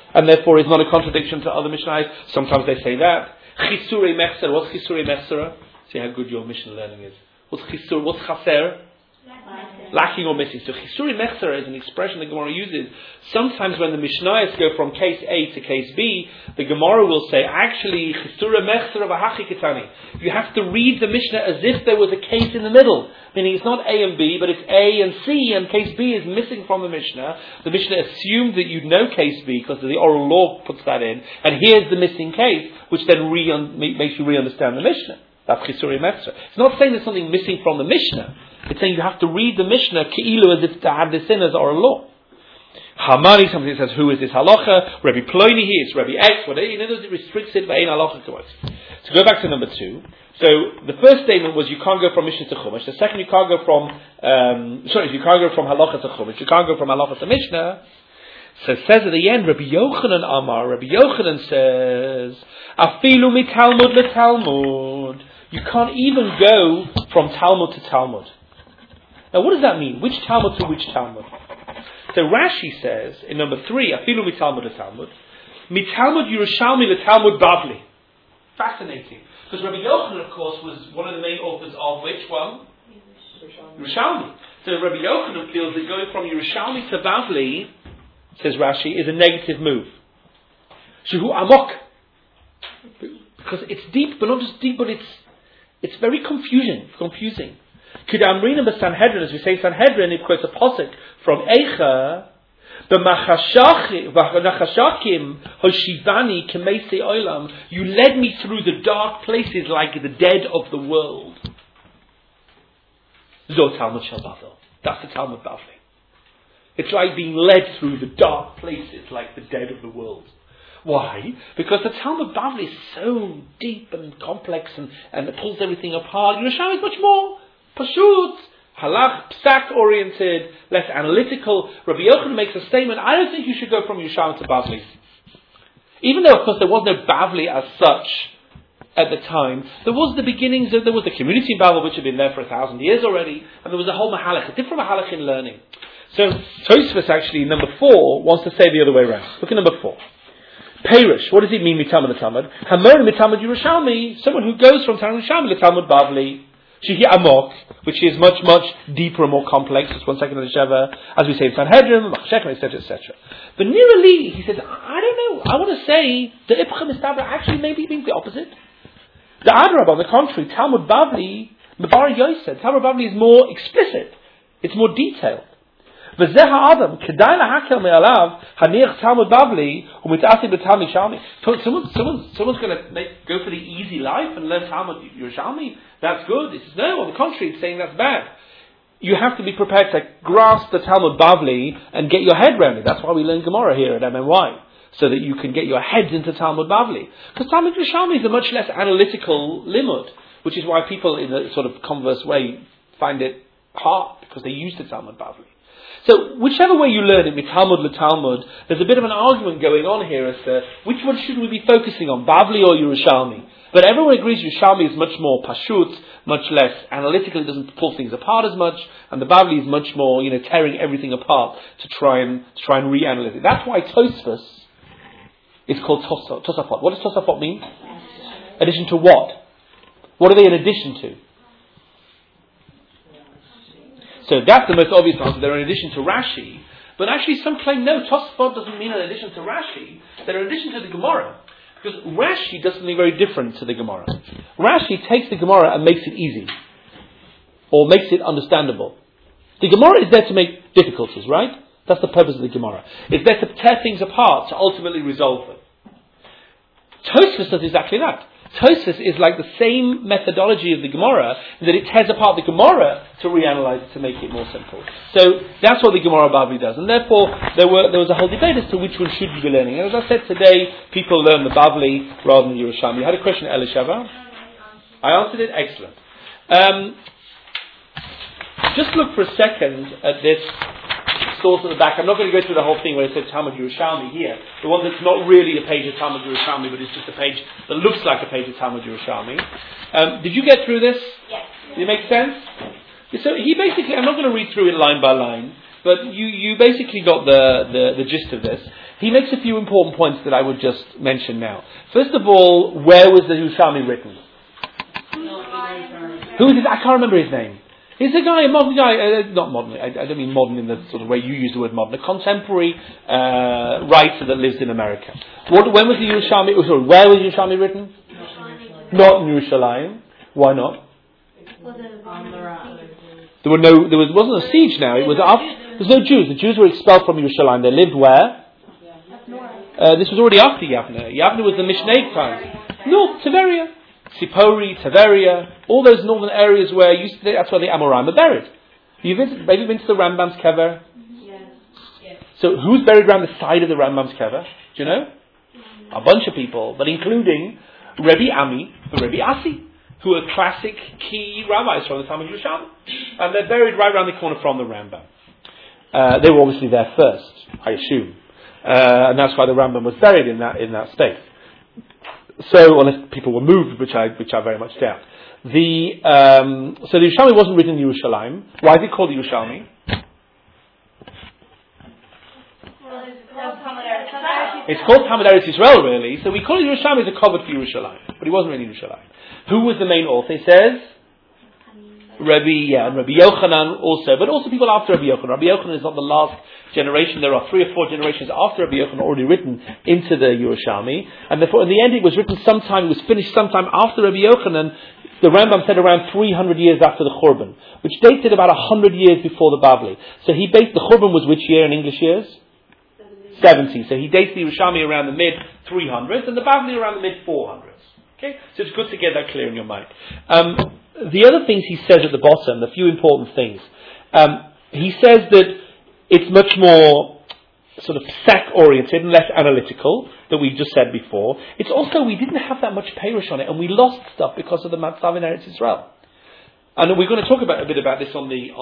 and therefore is not a contradiction to other Mishnahs. Sometimes they say that. Chisure Mechsera. What's Chisure Mechsera? See how good your Mishnah learning is. What's Chisur? What's Chaser? Lacking or missing. So Chisuri Mechsera is an expression the Gemara uses. Sometimes when the Mishnayos go from case A to case B, the Gemara will say, actually, Chisura Mechsera v'hachi ketani. You have to read the Mishnah as if there was a case in the middle. Meaning it's not A and B, but it's A and C, and case B is missing from the Mishnah. The Mishnah assumed that you'd know case B because the oral law puts that in, and here's the missing case, which then makes you re-understand the Mishnah. That's Chisuri Mechsera. It's not saying there's something missing from the Mishnah. It's saying you have to read the Mishnah Ke'ilu as if to have this in as oral law. Hamani, somebody says, who is this halacha? Rabbi Ploini here, it's Rabbi X, whatever. In other words, it restricts it, v'ein halacha to us. So go back to number 2. So the first statement was you can't go from Mishnah to Chumash. The second, you can't go from, you can't go from halacha to Chumash. You can't go from halacha to Mishnah. So it says at the end, Rabbi Yochanan Amar, Rabbi Yochanan says, Afilu mi Talmud le Talmud. You can't even go from Talmud to Talmud. Now what does that mean? Which Talmud to which Talmud? So Rashi says, in number 3, Afilu mi Talmud le Talmud, mi Talmud Yerushalmi le Talmud Bavli. Fascinating. Because Rabbi Yochanan, of course, was one of the main authors of which one? Yerushalmi. So Rabbi Yochanan feels that going from Yerushalmi to Bavli, says Rashi, is a negative move. Shehu amok. Because it's deep, but not just deep, but it's very confusing. K'damrina b'Sanhedrin, as we say Sanhedrin, it quotes a posuk from Eicha, b'machashakim hoshivani k'meisei olam, you led me through the dark places like the dead of the world. Zo Talmud Shel Bavel. That's the Talmud Bavli. It's like being led through the dark places like the dead of the world. Why? Because the Talmud Bavli is so deep and complex and it pulls everything apart. Yerushalmi is much more pashut, halach, psak oriented, less analytical. Rabbi Yochanan makes a statement, I don't think you should go from Yerushalmi to Bavli. Even though, of course, there was no Bavli as such at the time, there was the beginnings of, there was the community in Babel which had been there for 1,000 years already, and there was a whole mahalach, a different mahalach in learning. So Tosfos actually, number 4, wants to say the other way around. Look at number 4. Perish, what does it mean, mitamad Talmud? Hamor mitamad Yerushalmi, someone who goes from Talmud Yerushalmi to Talmud Bavli. Shehi Amok, which is much, much deeper and more complex. Just 1 second on the Sheva, as we say in Sanhedrin, Machshekah, etc., etc. But nearly, he says, I don't know. I want to say the Ipcha Mistabra actually maybe means the opposite. The Adrab, on the contrary, Talmud Bavli, Mebar Yosef, Talmud Bavli is more explicit. It's more detailed. Someone's going to go for the easy life and learn Talmud Yerushalmi. That's good. He says, no, on the contrary, it's saying that's bad. You have to be prepared to grasp the Talmud Bavli and get your head around it. That's why we learn Gemara here at MNY, so that you can get your heads into Talmud Bavli. Because Talmud Yerushalmi is a much less analytical limud, which is why people in a sort of converse way find it hard, because they use the Talmud Bavli. So, whichever way you learn it, Talmud le-Talmud, there's a bit of an argument going on here as to which one should we be focusing on, Bavli or Yerushalmi. But everyone agrees Yerushalmi is much more pashut, much less analytical, it doesn't pull things apart as much, and the Bavli is much more, tearing everything apart to try and reanalyze it. That's why Tosfos is called Tosafot. What does Tosafot mean? Addition to what? What are they in addition to? So that's the most obvious answer. They're in addition to Rashi. But actually some claim, no, Tosafot doesn't mean in addition to Rashi. They're in addition to the Gemara. Because Rashi does something very different to the Gemara. Rashi takes the Gemara and makes it easy. Or makes it understandable. The Gemara is there to make difficulties, right? That's the purpose of the Gemara. It's there to tear things apart, to ultimately resolve them. Tosfos does exactly that. Tosfos is like the same methodology of the Gemara, in that it tears apart the Gemara to reanalyze it, to make it more simple. So that's what the Gemara Bavli does, and therefore there was a whole debate as to which one should you be learning. And as I said today, people learn the Bavli rather than the Yerushalmi. You had a question, Elisheva? I answered it. Excellent. Just look for a second at this source at the back. I'm not going to go through the whole thing where it says Talmud Yerushalmi here. The one that's not really a page of Talmud Yerushalmi, but it's just a page that looks like a page of Talmud Yerushalmi. Did you get through this? Yes. Did it make sense? So he basically, I'm not going to read through it line by line, but you basically got the gist of this. he makes a few important points that I would just mention now. First of all, where was the Yerushalmi written? Who is it? I can't remember his name. He's a guy, a modern guy, not modern, I don't mean modern in the sort of way you use the word modern, a contemporary writer that lives in America. When was the Yerushalmi, where was Yerushalmi written? Not in Yerushalayim. Why not? There wasn't a siege now, it was after, there's no Jews. The Jews were expelled from Yerushalayim. They lived where? This was already after Yavne. Yavne was the Mishneh time. North, Tiberia. Sipori, Tiberia, all those northern areas where that's where the Amoraim are buried. Maybe been to the Rambam's kever? Yes. So who's buried around the side of the Rambam's kever? Do you know? A bunch of people, but including Rebbe Ami and Rebbe Asi, who are classic key rabbis from the time of Yerushalmi. And they're buried right around the corner from the Rambam. They were obviously there first, I assume. And that's why the Rambam was buried in that space. So, unless people were moved, which I very much doubt. So the Yerushalmi wasn't written in Yerushalayim. Why is it called Yerushalmi? It's called Talmud Eretz Yisrael, really. So we call it Yerushalmi as a cover for Yerushalayim, but it wasn't really Yerushalayim. Who was the main author? It says and Rabbi Yochanan also, but also people after Rabbi Yochanan. Rabbi Yochanan is not the last generation. There are 3 or 4 generations after Rabbi Yochanan already written into the Yerushalmi, and therefore in the end it was written sometime, it was finished sometime after Rabbi Yochanan. The Rambam said around 300 years after the Churban, which dates it about 100 years before the Bavli. So the Churban was which year in English years? 70. So he dates the Yerushalmi around the mid-300s and the Bavli around the mid-400s. Okay? So it's good to get that clear in your mind. The other things he says at the bottom, a few important things. He says that it's much more sort of sack-oriented and less analytical, that we just said before. It's also, we didn't have that much Perush on it, and we lost stuff because of the Matzav in Eretz Yisrael. And we're going to talk a bit about this on the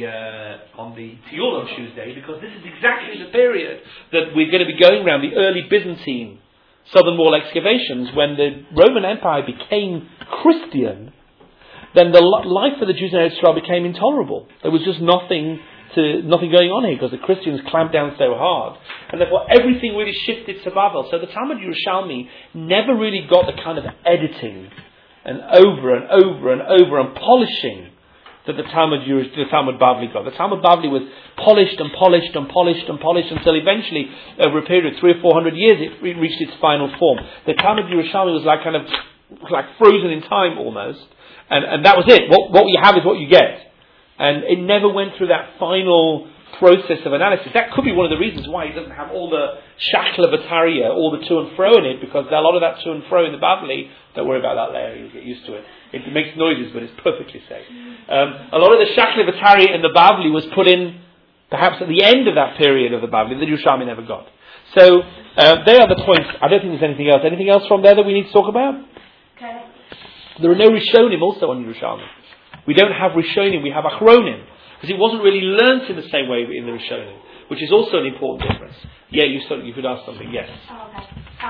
Tiyul on Tuesday, because this is exactly the period that we're going to be going around, the early Byzantine southern wall excavations, when the Roman Empire became Christian. Then the life for the Jews in Eretz Yisrael became intolerable. There was just nothing going on here because the Christians clamped down so hard, and therefore everything really shifted to Babel. So the Talmud Yerushalmi never really got the kind of editing and over and over and over and polishing that the Talmud Bavli got. The Talmud Bavli was polished and polished and polished and polished until eventually, over a period of 300 or 400 years, it reached its final form. The Talmud Yerushalmi was like frozen in time almost. And that was it. What you have is what you get. And it never went through that final process of analysis. That could be one of the reasons why it doesn't have all the shakla bataria, all the to and fro in it, because a lot of that to and fro in the Bavli, don't worry about that later, you'll get used to it. It makes noises, but it's perfectly safe. A lot of the shakla bataria in the Bavli was put in perhaps at the end of that period of the Bavli that Yerushalmi never got. So, they are the points. I don't think there's anything else. Anything else from there that we need to talk about? Okay. There are no Rishonim also on Yerushalmi. We don't have Rishonim, we have Achronim. Because it wasn't really learnt in the same way in the Rishonim, which is also an important difference. Yeah, you could ask something, yes. Oh, okay.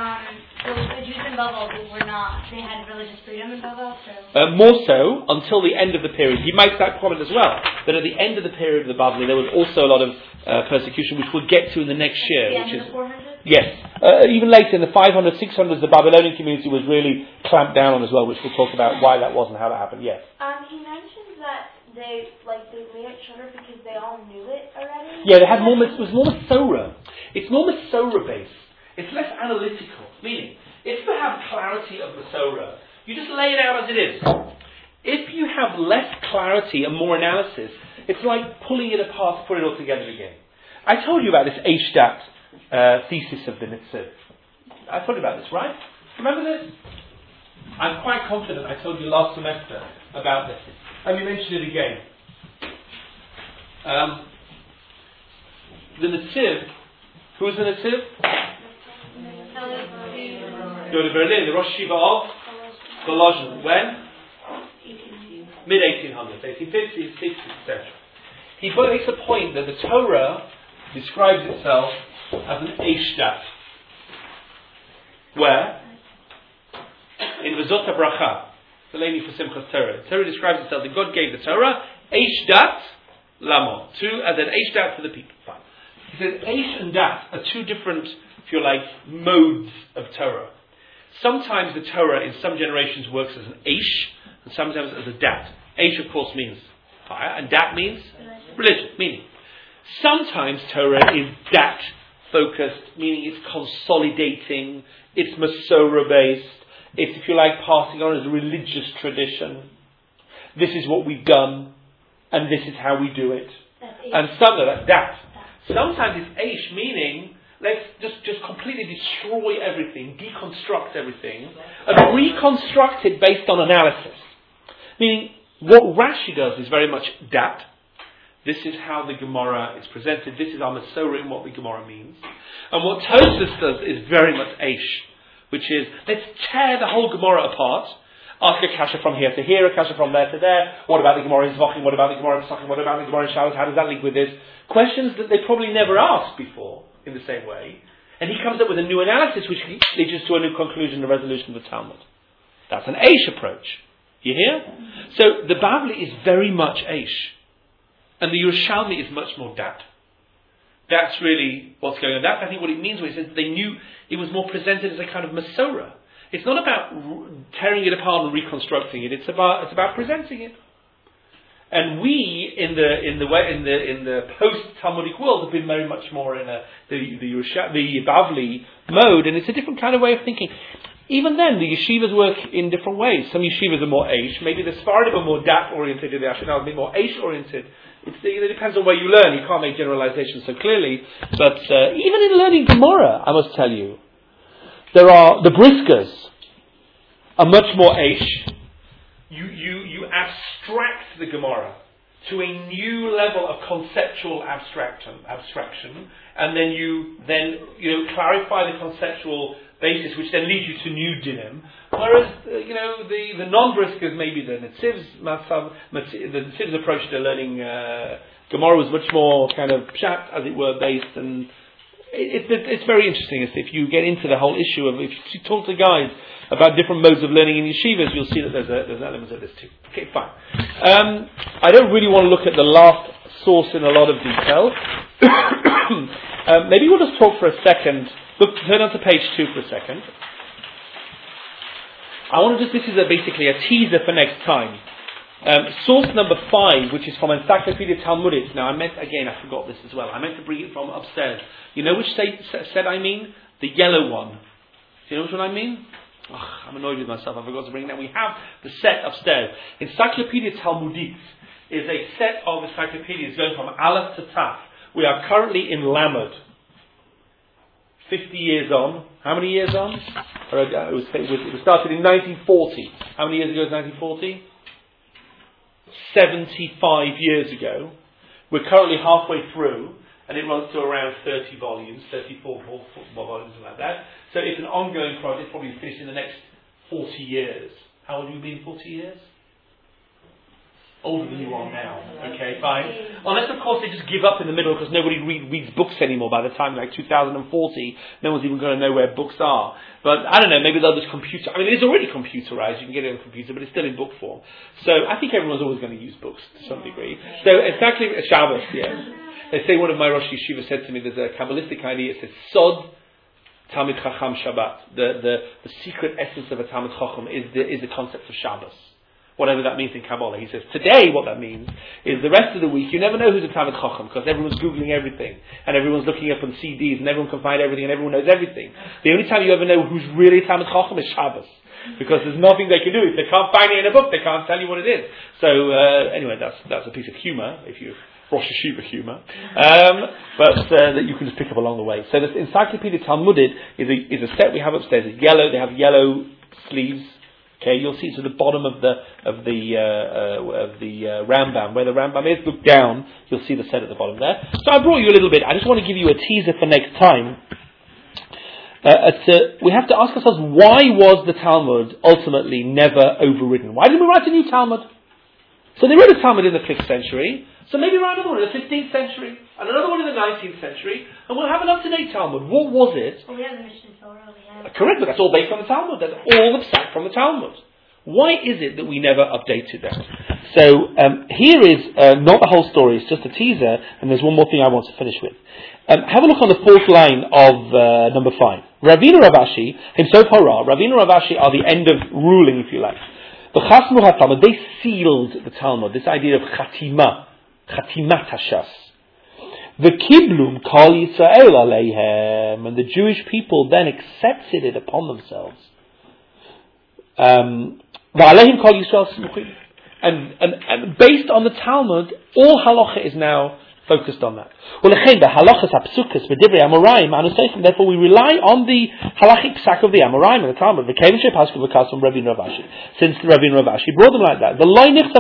So the Jews in Babel they had religious freedom in Babel? More so, until the end of the period. He makes that comment as well, that at the end of the period of the Babli, there was also a lot of persecution, which we'll get to in the next year. The end of the 400s? Yes. Even later, in the 500s, 600s, the Babylonian community was really clamped down on as well, which we'll talk about why that was and how that happened. Yes. He mentions that they made it shorter because they all knew it already? Yeah, it was more Masorah. It's more Masorah based. It's less analytical. Meaning, if you have clarity of Masorah, you just lay it out as it is. If you have less clarity and more analysis, it's like pulling it apart to put it all together again. I told you about this Eichstatt thesis of the Nitziv. I told you about this, right? Remember this? I'm quite confident I told you last semester about this. Let me mention it again. The Nitziv, who's the Nitziv? Go to Berlin, the Rosh Yeshiva of Volozhin. When? Mid-1800s, 1850s, 60s, etc. He makes a point that the Torah describes itself as an Eichstatt. Where? In V'zot HaBracha, the lady for Simchas Torah. The Torah describes itself that God gave the Torah Eichstatt Lamo, as an Eichstatt for the people. Fine. He says Eish and Dat are two different if you like, modes of Torah. Sometimes the Torah in some generations works as an Aish, and sometimes as a Dat. Aish, of course, means fire, and Dat means religion, meaning. Sometimes Torah is Dat focused, meaning it's consolidating, it's Masorah based, it's, if you like, passing on as a religious tradition. This is what we've done, and this is how we do it. And that's Dat. Sometimes it's Aish, meaning let's just completely destroy everything, deconstruct everything, and reconstruct it based on analysis. Meaning, what Rashi does is very much Dat. This is how the Gemara is presented. This is our Masorah in what the Gemara means. And what Tosfos does is very much Aish, which is, let's tear the whole Gemara apart, ask a kasha from here to here, a kasha from there to there. What about the Gemara in Zvachim? What about the Gemara in Pesachim? What about the Gemara in Shabbos? How does that link with this? Questions that they probably never asked before in the same way. And he comes up with a new analysis which leads to a new conclusion, a resolution of the Talmud. That's an Aish approach. You hear? So the Bavli is very much Aish. And the Yerushalmi is much more Dat. That's really what's going on. That's, I think, what it means when he says they knew it was more presented as a kind of Masorah. It's not about tearing it apart and reconstructing it. It's about presenting it. And we in the post Talmudic world have been very much more in the Bavli mode, and it's a different kind of way of thinking. Even then, the yeshivas work in different ways. Some yeshivas are more Aish. Maybe the Sephardim are more Dat oriented, the Ashkenazim are more Aish oriented. It depends on where you learn. You can't make generalizations so clearly. But even in learning Gemara, I must tell you, there are the Briskers are much more Aish. You abstract the Gemara to a new level of conceptual abstraction, and then you clarify the conceptual basis, which then leads you to new dinim. Whereas the non-Briskers, maybe the Netziv's approach to learning Gemara was much more kind of pshat, as it were, based, and it's very interesting. If you get into the whole issue of, if you talk to guys about different modes of learning in yeshivas, you'll see that there's an element of this too. Okay, fine. I don't really want to look at the last source in a lot of detail. Maybe we'll just talk for a second. Look, turn on to page 2 for a second. This is basically a teaser for next time. Source number 5, which is from Encyclopedia Talmudit. Now, I forgot this as well. I meant to bring it from upstairs. You know which set I mean? The yellow one. Do you know which one I mean? I'm annoyed with myself. I forgot to bring it down. We have the set upstairs. Encyclopedia Talmudit is a set of encyclopedias going from Aleph to Taf. We are currently in Lamed. 50 years on. How many years on? It was started in 1940. How many years ago is 1940? 75 years ago. We're currently halfway through, and it runs to around 30 volumes, 34 volumes, something like that. So it's an ongoing project, probably finished in the next 40 years. How old have you been in 40 years? Older than you are now. Okay, fine. Unless, of course, they just give up in the middle because nobody reads books anymore by the time, like 2040. No one's even going to know where books are. But, I don't know, maybe they'll just it is already computerized. You can get it on a computer, but it's still in book form. So, I think everyone's always going to use books to some degree. So, exactly, Shabbos, yeah. They say, one of my Rosh Yeshiva said to me, there's a Kabbalistic idea, it says, Sod Talmid Chacham Shabbat. The secret essence of a Talmid Chacham is the concept of Shabbos. Whatever that means in Kabbalah. He says, today what that means is the rest of the week, you never know who's a Talmid Chacham because everyone's Googling everything and everyone's looking up on CDs and everyone can find everything and everyone knows everything. The only time you ever know who's really a Talmid Chacham is Shabbos. Because there's nothing they can do. If they can't find it in a book, they can't tell you what it is. So, anyway, that's a piece of humour, if you Rosh Yeshiva humour, but that you can just pick up along the way. So the Encyclopedia Talmudit is a set we have upstairs. It's yellow. They have yellow sleeves. Okay, you'll see to the bottom of the Rambam, where the Rambam is. Look down, you'll see the set at the bottom there. So I brought you a little bit. I just want to give you a teaser for next time. We have to ask ourselves, why was the Talmud ultimately never overridden? Why didn't we write a new Talmud? So they wrote a Talmud in the 5th century. So maybe write another one in the 15th century, and another one in the 19th century, and we'll have an up-to-date Talmud. What was it? Well, we have the Mishnah Torah. Correct, but that's all based on the Talmud. That's all the psak from the Talmud. Why is it that we never updated that? So here is not the whole story, it's just a teaser, and there's one more thing I want to finish with. Have a look on the fourth line of number 5. Ravina Rav Ashi, himself hara, Ravina Rav Ashi are the end of ruling, if you like. The Chasmu HaTalmud, they sealed the Talmud, this idea of Chatimat Hashas. The Kiblum Kol Yisrael Aleihem, and the Jewish people then accepted it upon themselves. V'Aleihim Kol Yisrael Smuchim. And based on the Talmud, all halacha is now focused on that. Therefore we rely on the halachic psak of the Amoraim and the Talmud. Since Ravina Rav Ashi brought them like that. The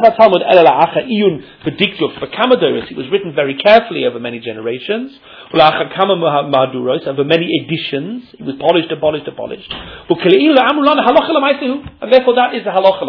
it was written very carefully over many generations. Over many editions. It was polished. And therefore that is the halacha.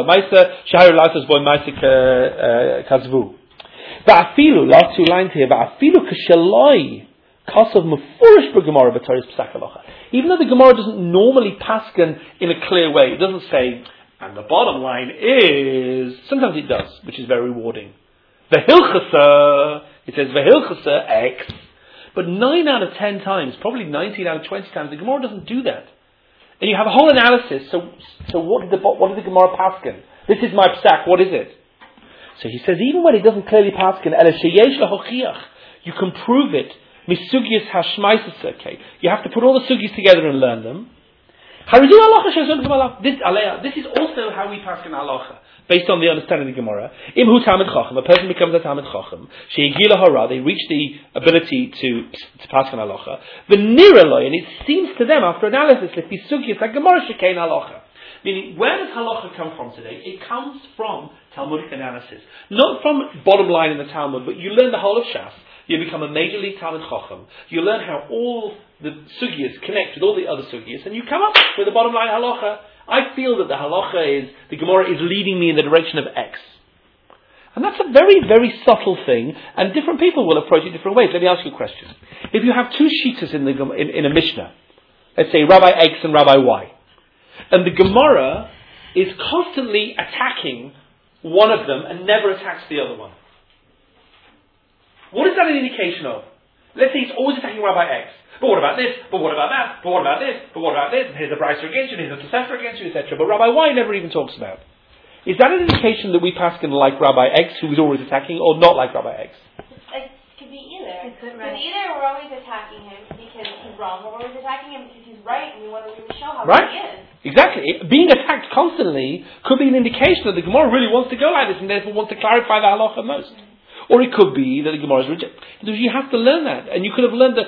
Va'afilu, last 2 lines here, va'afilu kashaloi, kasav mefurish b'gemara b'toris p'sak halacha. Even though the Gemara doesn't normally pasken in a clear way, it doesn't say, and the bottom line is, sometimes it does, which is very rewarding. V'hilchasa, it says v'hilchasa X, but 9 out of 10 times, probably 19 out of 20 times, the Gemara doesn't do that. And you have a whole analysis, so what did the Gemara pasken? This is my p'sak, what is it? So he says, even when it doesn't clearly paskin, you can prove it. Misugyas hashmaisas. Okay, you have to put all the sugyas together and learn them. This is also how we paskin halacha, based on the understanding of the Gemara. Imhu tamid chacham, a person becomes a tamid chacham. Sheigila hara, they reach the ability to paskin halacha. V'niraloi, and it seems to them after analysis, if the sugyas like Gemara shekein halacha. Meaning, where does halacha come from today? It comes from Talmudic analysis. Not from bottom line in the Talmud, but you learn the whole of Shas. You become a major league Talmud Chacham. You learn how all the sugyas connect with all the other sugyas, and you come up with the bottom line halacha. I feel that the Gemara is leading me in the direction of X. And that's a very, very subtle thing, and different people will approach it different ways. Let me ask you a question. If you have 2 shitas in a Mishnah, let's say Rabbi X and Rabbi Y, and the Gemara is constantly attacking one of them and never attacks the other one. What is that an indication of? Let's say it's always attacking Rabbi X. But what about this? But what about that? But what about this? But what about this? And here's a Brisa against you, and here's a Tosefta against you, etc. But Rabbi Y never even talks about. Is that an indication that we paskin like Rabbi X, who is always attacking, or not like Rabbi X? It could be either. Because either we're always attacking him because he's wrong, or we're always attacking him because he's right, and we want to really show how right he is. Exactly. Being attacked constantly could be an indication that the Gemara really wants to go like this and therefore wants to clarify the halacha most. Or it could be that the Gemara is rejected. You have to learn that. And you could have learned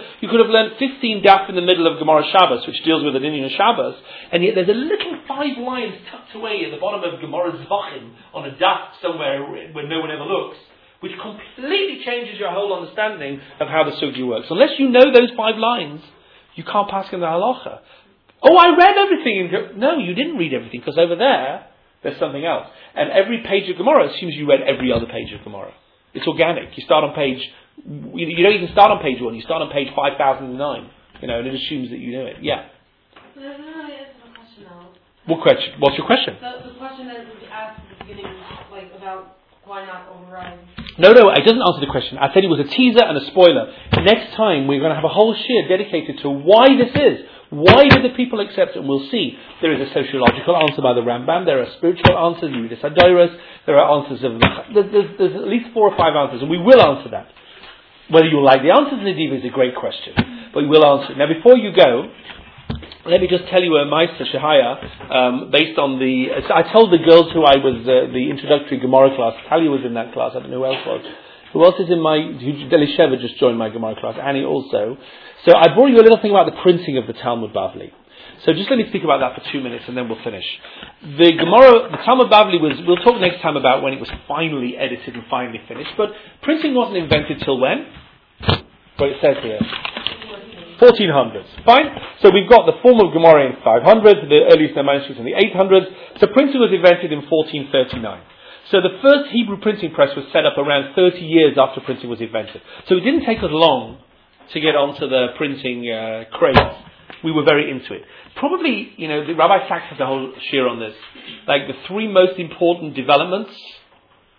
15 daf in the middle of Gemara Shabbos, which deals with an Indian Shabbos, and yet there's a little 5 lines tucked away at the bottom of Gemara Zvachim on a daf somewhere where no one ever looks, which completely changes your whole understanding of how the sugya works. Unless you know those 5 lines, you can't pass in the halacha. Oh, I read everything. No, you didn't read everything, because over there's something else. And every page of Gemara assumes you read every other page of Gemara. It's organic. You start on page, you don't even start on page 1, you start on page 5009, and it assumes that you know it. Yeah. But that doesn't really answer the question though. What question? What's your question? The question that was asked at the beginning, about why not override. No, it doesn't answer the question. I said it was a teaser and a spoiler. Next time we're going to have a whole shir dedicated to why this is. Why do the people accept it? And we'll see. There is a sociological answer by the Rambam. There are spiritual answers. You read the Sadoros. There are answers of there's at least 4 or 5 answers, and we will answer that. Whether you like the answers, Nadiv, is a great question, but we will answer it. Now, before you go, let me just tell you a Meister Shehaya, based on I told the girls who I was the introductory Gemara class. Talia was in that class. I don't know who else was. Who else is in my... Delisheva just joined my Gemara class. Annie also. So I brought you a little thing about the printing of the Talmud Bavli. So just let me speak about that for 2 minutes and then we'll finish. The Talmud Bavli we'll talk next time about when it was finally edited and finally finished. But printing wasn't invented till when? What it says here. 1400s. Fine? So we've got the form of Gemara in 500, the earliest manuscripts in the 800s. So printing was invented in 1439. So the first Hebrew printing press was set up around 30 years after printing was invented. So it didn't take us long to get onto the printing craze. We were very into it. Probably, the Rabbi Sachs has a whole shir on this. Like the 3 most important developments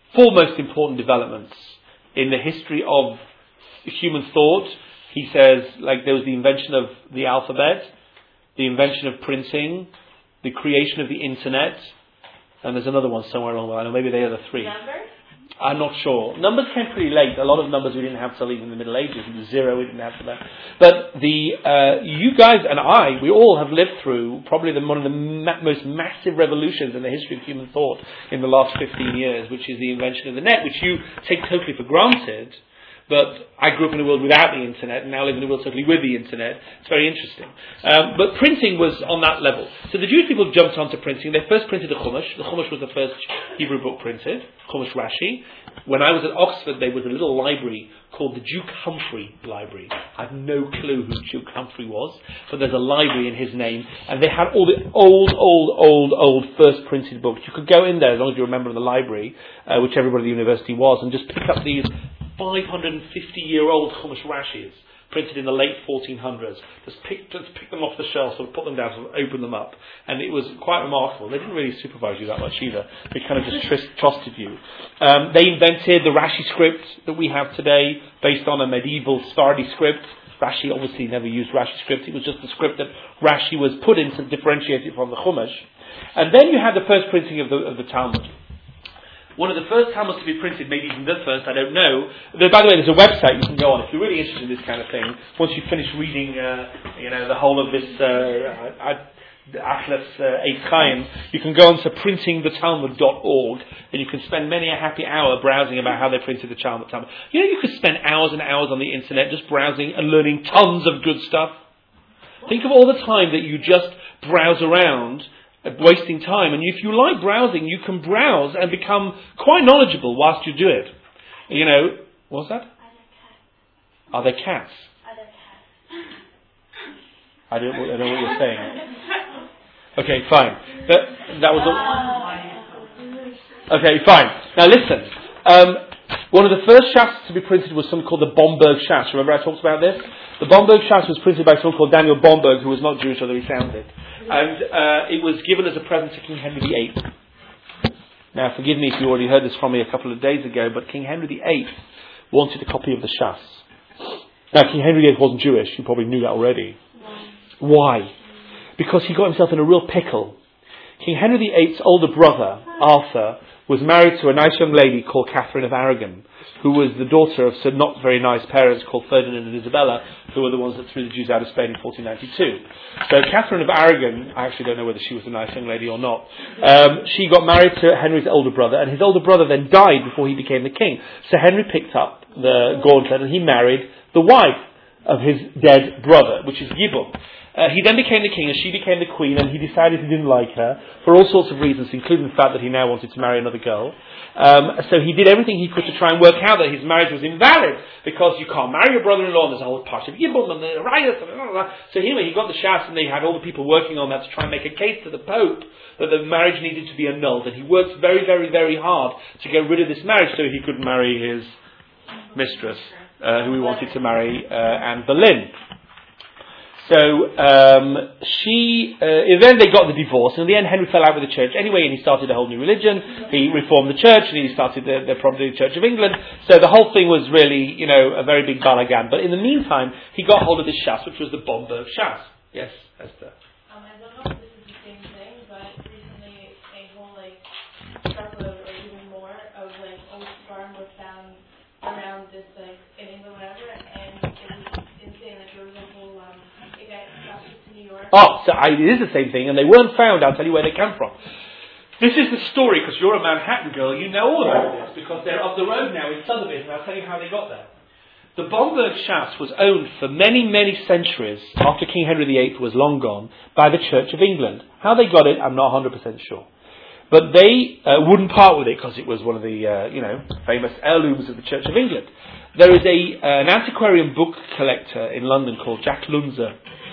four most important developments in the history of human thought. He says, like, there was the invention of the alphabet, the invention of printing, the creation of the internet, and there's another one somewhere along the line, or maybe they are the three. Numbers? I'm not sure. Numbers came pretty late. A lot of numbers we didn't have till even the Middle Ages. And the zero we didn't have till that. But you guys and I, we all have lived through probably one of the most massive revolutions in the history of human thought in the last 15 years, which is the invention of the net, which you take totally for granted. But I grew up in a world without the internet and now live in a world totally with the internet. It's very interesting. But printing was on that level. So the Jewish people jumped onto printing. They first printed the Chumash. The Chumash was the first Hebrew book printed, Chumash Rashi. When I was at Oxford, there was a little library called the Duke Humphrey Library. I have no clue who Duke Humphrey was, but there's a library in his name, and they had all the old first printed books. You could go in there, as long as you remember the library, which everybody at the university was, and just pick up these 550-year-old Chumash Rashis, printed in the late 1400s. Just pick them off the shelf, sort of put them down, sort of open them up. And it was quite remarkable. They didn't really supervise you that much either. They kind of just trusted you. They invented the Rashi script that we have today, based on a medieval Sephardi script. Rashi obviously never used Rashi script. It was just the script that Rashi was put in to differentiate it from the Chumash. And then you had the first printing of the Talmud. One of the first Talmuds to be printed, maybe even the first, I don't know. By the way, there's a website you can go on if you're really interested in this kind of thing. Once you finish reading, the whole of this Atlas Eitz Chaim, you can go on to printingthetalmud.org, and you can spend many a happy hour browsing about how they printed the Talmud. You could spend hours and hours on the internet just browsing and learning tons of good stuff. Think of all the time that you just browse around, wasting time. And if you like browsing, you can browse and become quite knowledgeable whilst you do it. What's that? Are there cats? I don't know what you're saying. Okay, fine. That was all. Okay, fine. Now listen. One of the first shafts to be printed was something called the Bomberg Shas. Remember I talked about this? The Bomberg Shas was printed by someone called Daniel Bomberg, who was not Jewish, although he sounded. And it was given as a present to King Henry VIII. Now, forgive me if you already heard this from me a couple of days ago, but King Henry VIII wanted a copy of the Shas. Now, King Henry VIII wasn't Jewish. You probably knew that already. Why? Because he got himself in a real pickle. King Henry VIII's older brother, Arthur, was married to a nice young lady called Catherine of Aragon, who was the daughter of some not very nice parents called Ferdinand and Isabella, who were the ones that threw the Jews out of Spain in 1492. So Catherine of Aragon, I actually don't know whether she was a nice young lady or not, she got married to Henry's older brother, and his older brother then died before he became the king. So Henry picked up the gauntlet and he married the wife of his dead brother, which is Yibum. He then became the king and she became the queen, and he decided he didn't like her for all sorts of reasons, including the fact that he now wanted to marry another girl. So he did everything he could to try and work out that his marriage was invalid, because you can't marry your brother-in-law, and there's a whole part of Yibum and the riots and blah, blah, blah. So anyway, he got the Shas, and they had all the people working on that to try and make a case to the Pope that the marriage needed to be annulled, and he worked very, very, very hard to get rid of this marriage so he could marry his mistress, who he wanted to marry, Anne Boleyn. So then they got the divorce, and in the end Henry fell out with the church anyway, and he started a whole new religion. He reformed the church, and he started probably the Church of England. So the whole thing was really, a very big balagan. But in the meantime, he got hold of this Shas, which was the Bomberg Shas. Yes, Esther. I don't know if this is the same thing, but recently a whole truckload or even more of old sperm was found around this in England, whatever, and it was insane. There was a whole it got shipped to New York. Oh, so it is the same thing, and they weren't found. I'll tell you where they came from. This is the story, because you're a Manhattan girl, you know all about this, because they're up the road now in Sotheby's, and I'll tell you how they got there. The Bomberg Shas was owned for many, many centuries, after King Henry VIII was long gone, by the Church of England. How they got it, I'm not 100% sure. But they wouldn't part with it, because it was one of the, famous heirlooms of the Church of England. There is an antiquarian book collector in London called Jack Lunzer,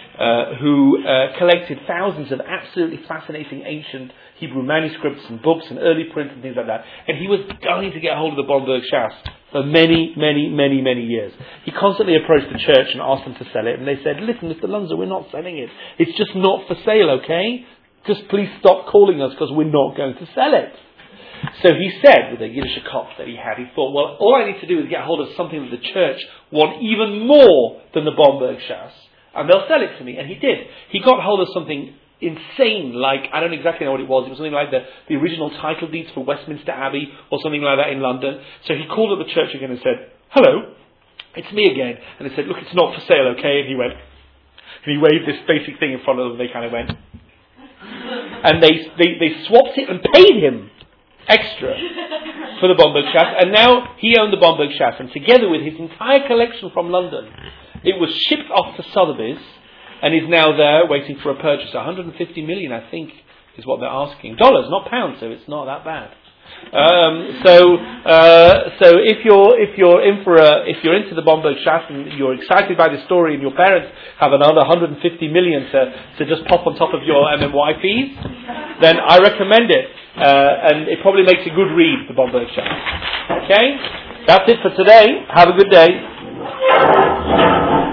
who collected thousands of absolutely fascinating ancient Hebrew manuscripts and books and early prints and things like that. And he was dying to get hold of the Bomberg Shas for many, many, many, many years. He constantly approached the church and asked them to sell it, and they said, "Listen, Mr. Lunzer, we're not selling it. It's just not for sale, okay? Just please stop calling us, because we're not going to sell it." So he said, with a Yiddish Kopf that he had, he thought, well, all I need to do is get hold of something that the church want even more than the Bomberg Shas, and they'll sell it to me. And he did. He got hold of something insane, like, I don't exactly know what it was. It was something like the original title deeds for Westminster Abbey, or something like that in London. So he called up the church again and said, hello, it's me again. And they said, look, it's not for sale, okay? And he went, and he waved this basic thing in front of them, they kind of went. And they swapped it and paid him extra for the Bomberg Shas, and now he owned the Bomberg Shas, and together with his entire collection from London, it was shipped off to Sotheby's, and is now there waiting for a purchase. 150 million, I think, is what they're asking. Dollars, not pounds, so it's not that bad. So if you're into the Bomberg Shas and you're excited by the story, and your parents have another 150 million to just pop on top of your MMY fees, then I recommend it, and it probably makes a good read, the Bomberg Shas. Okay, that's it for today. Have a good day.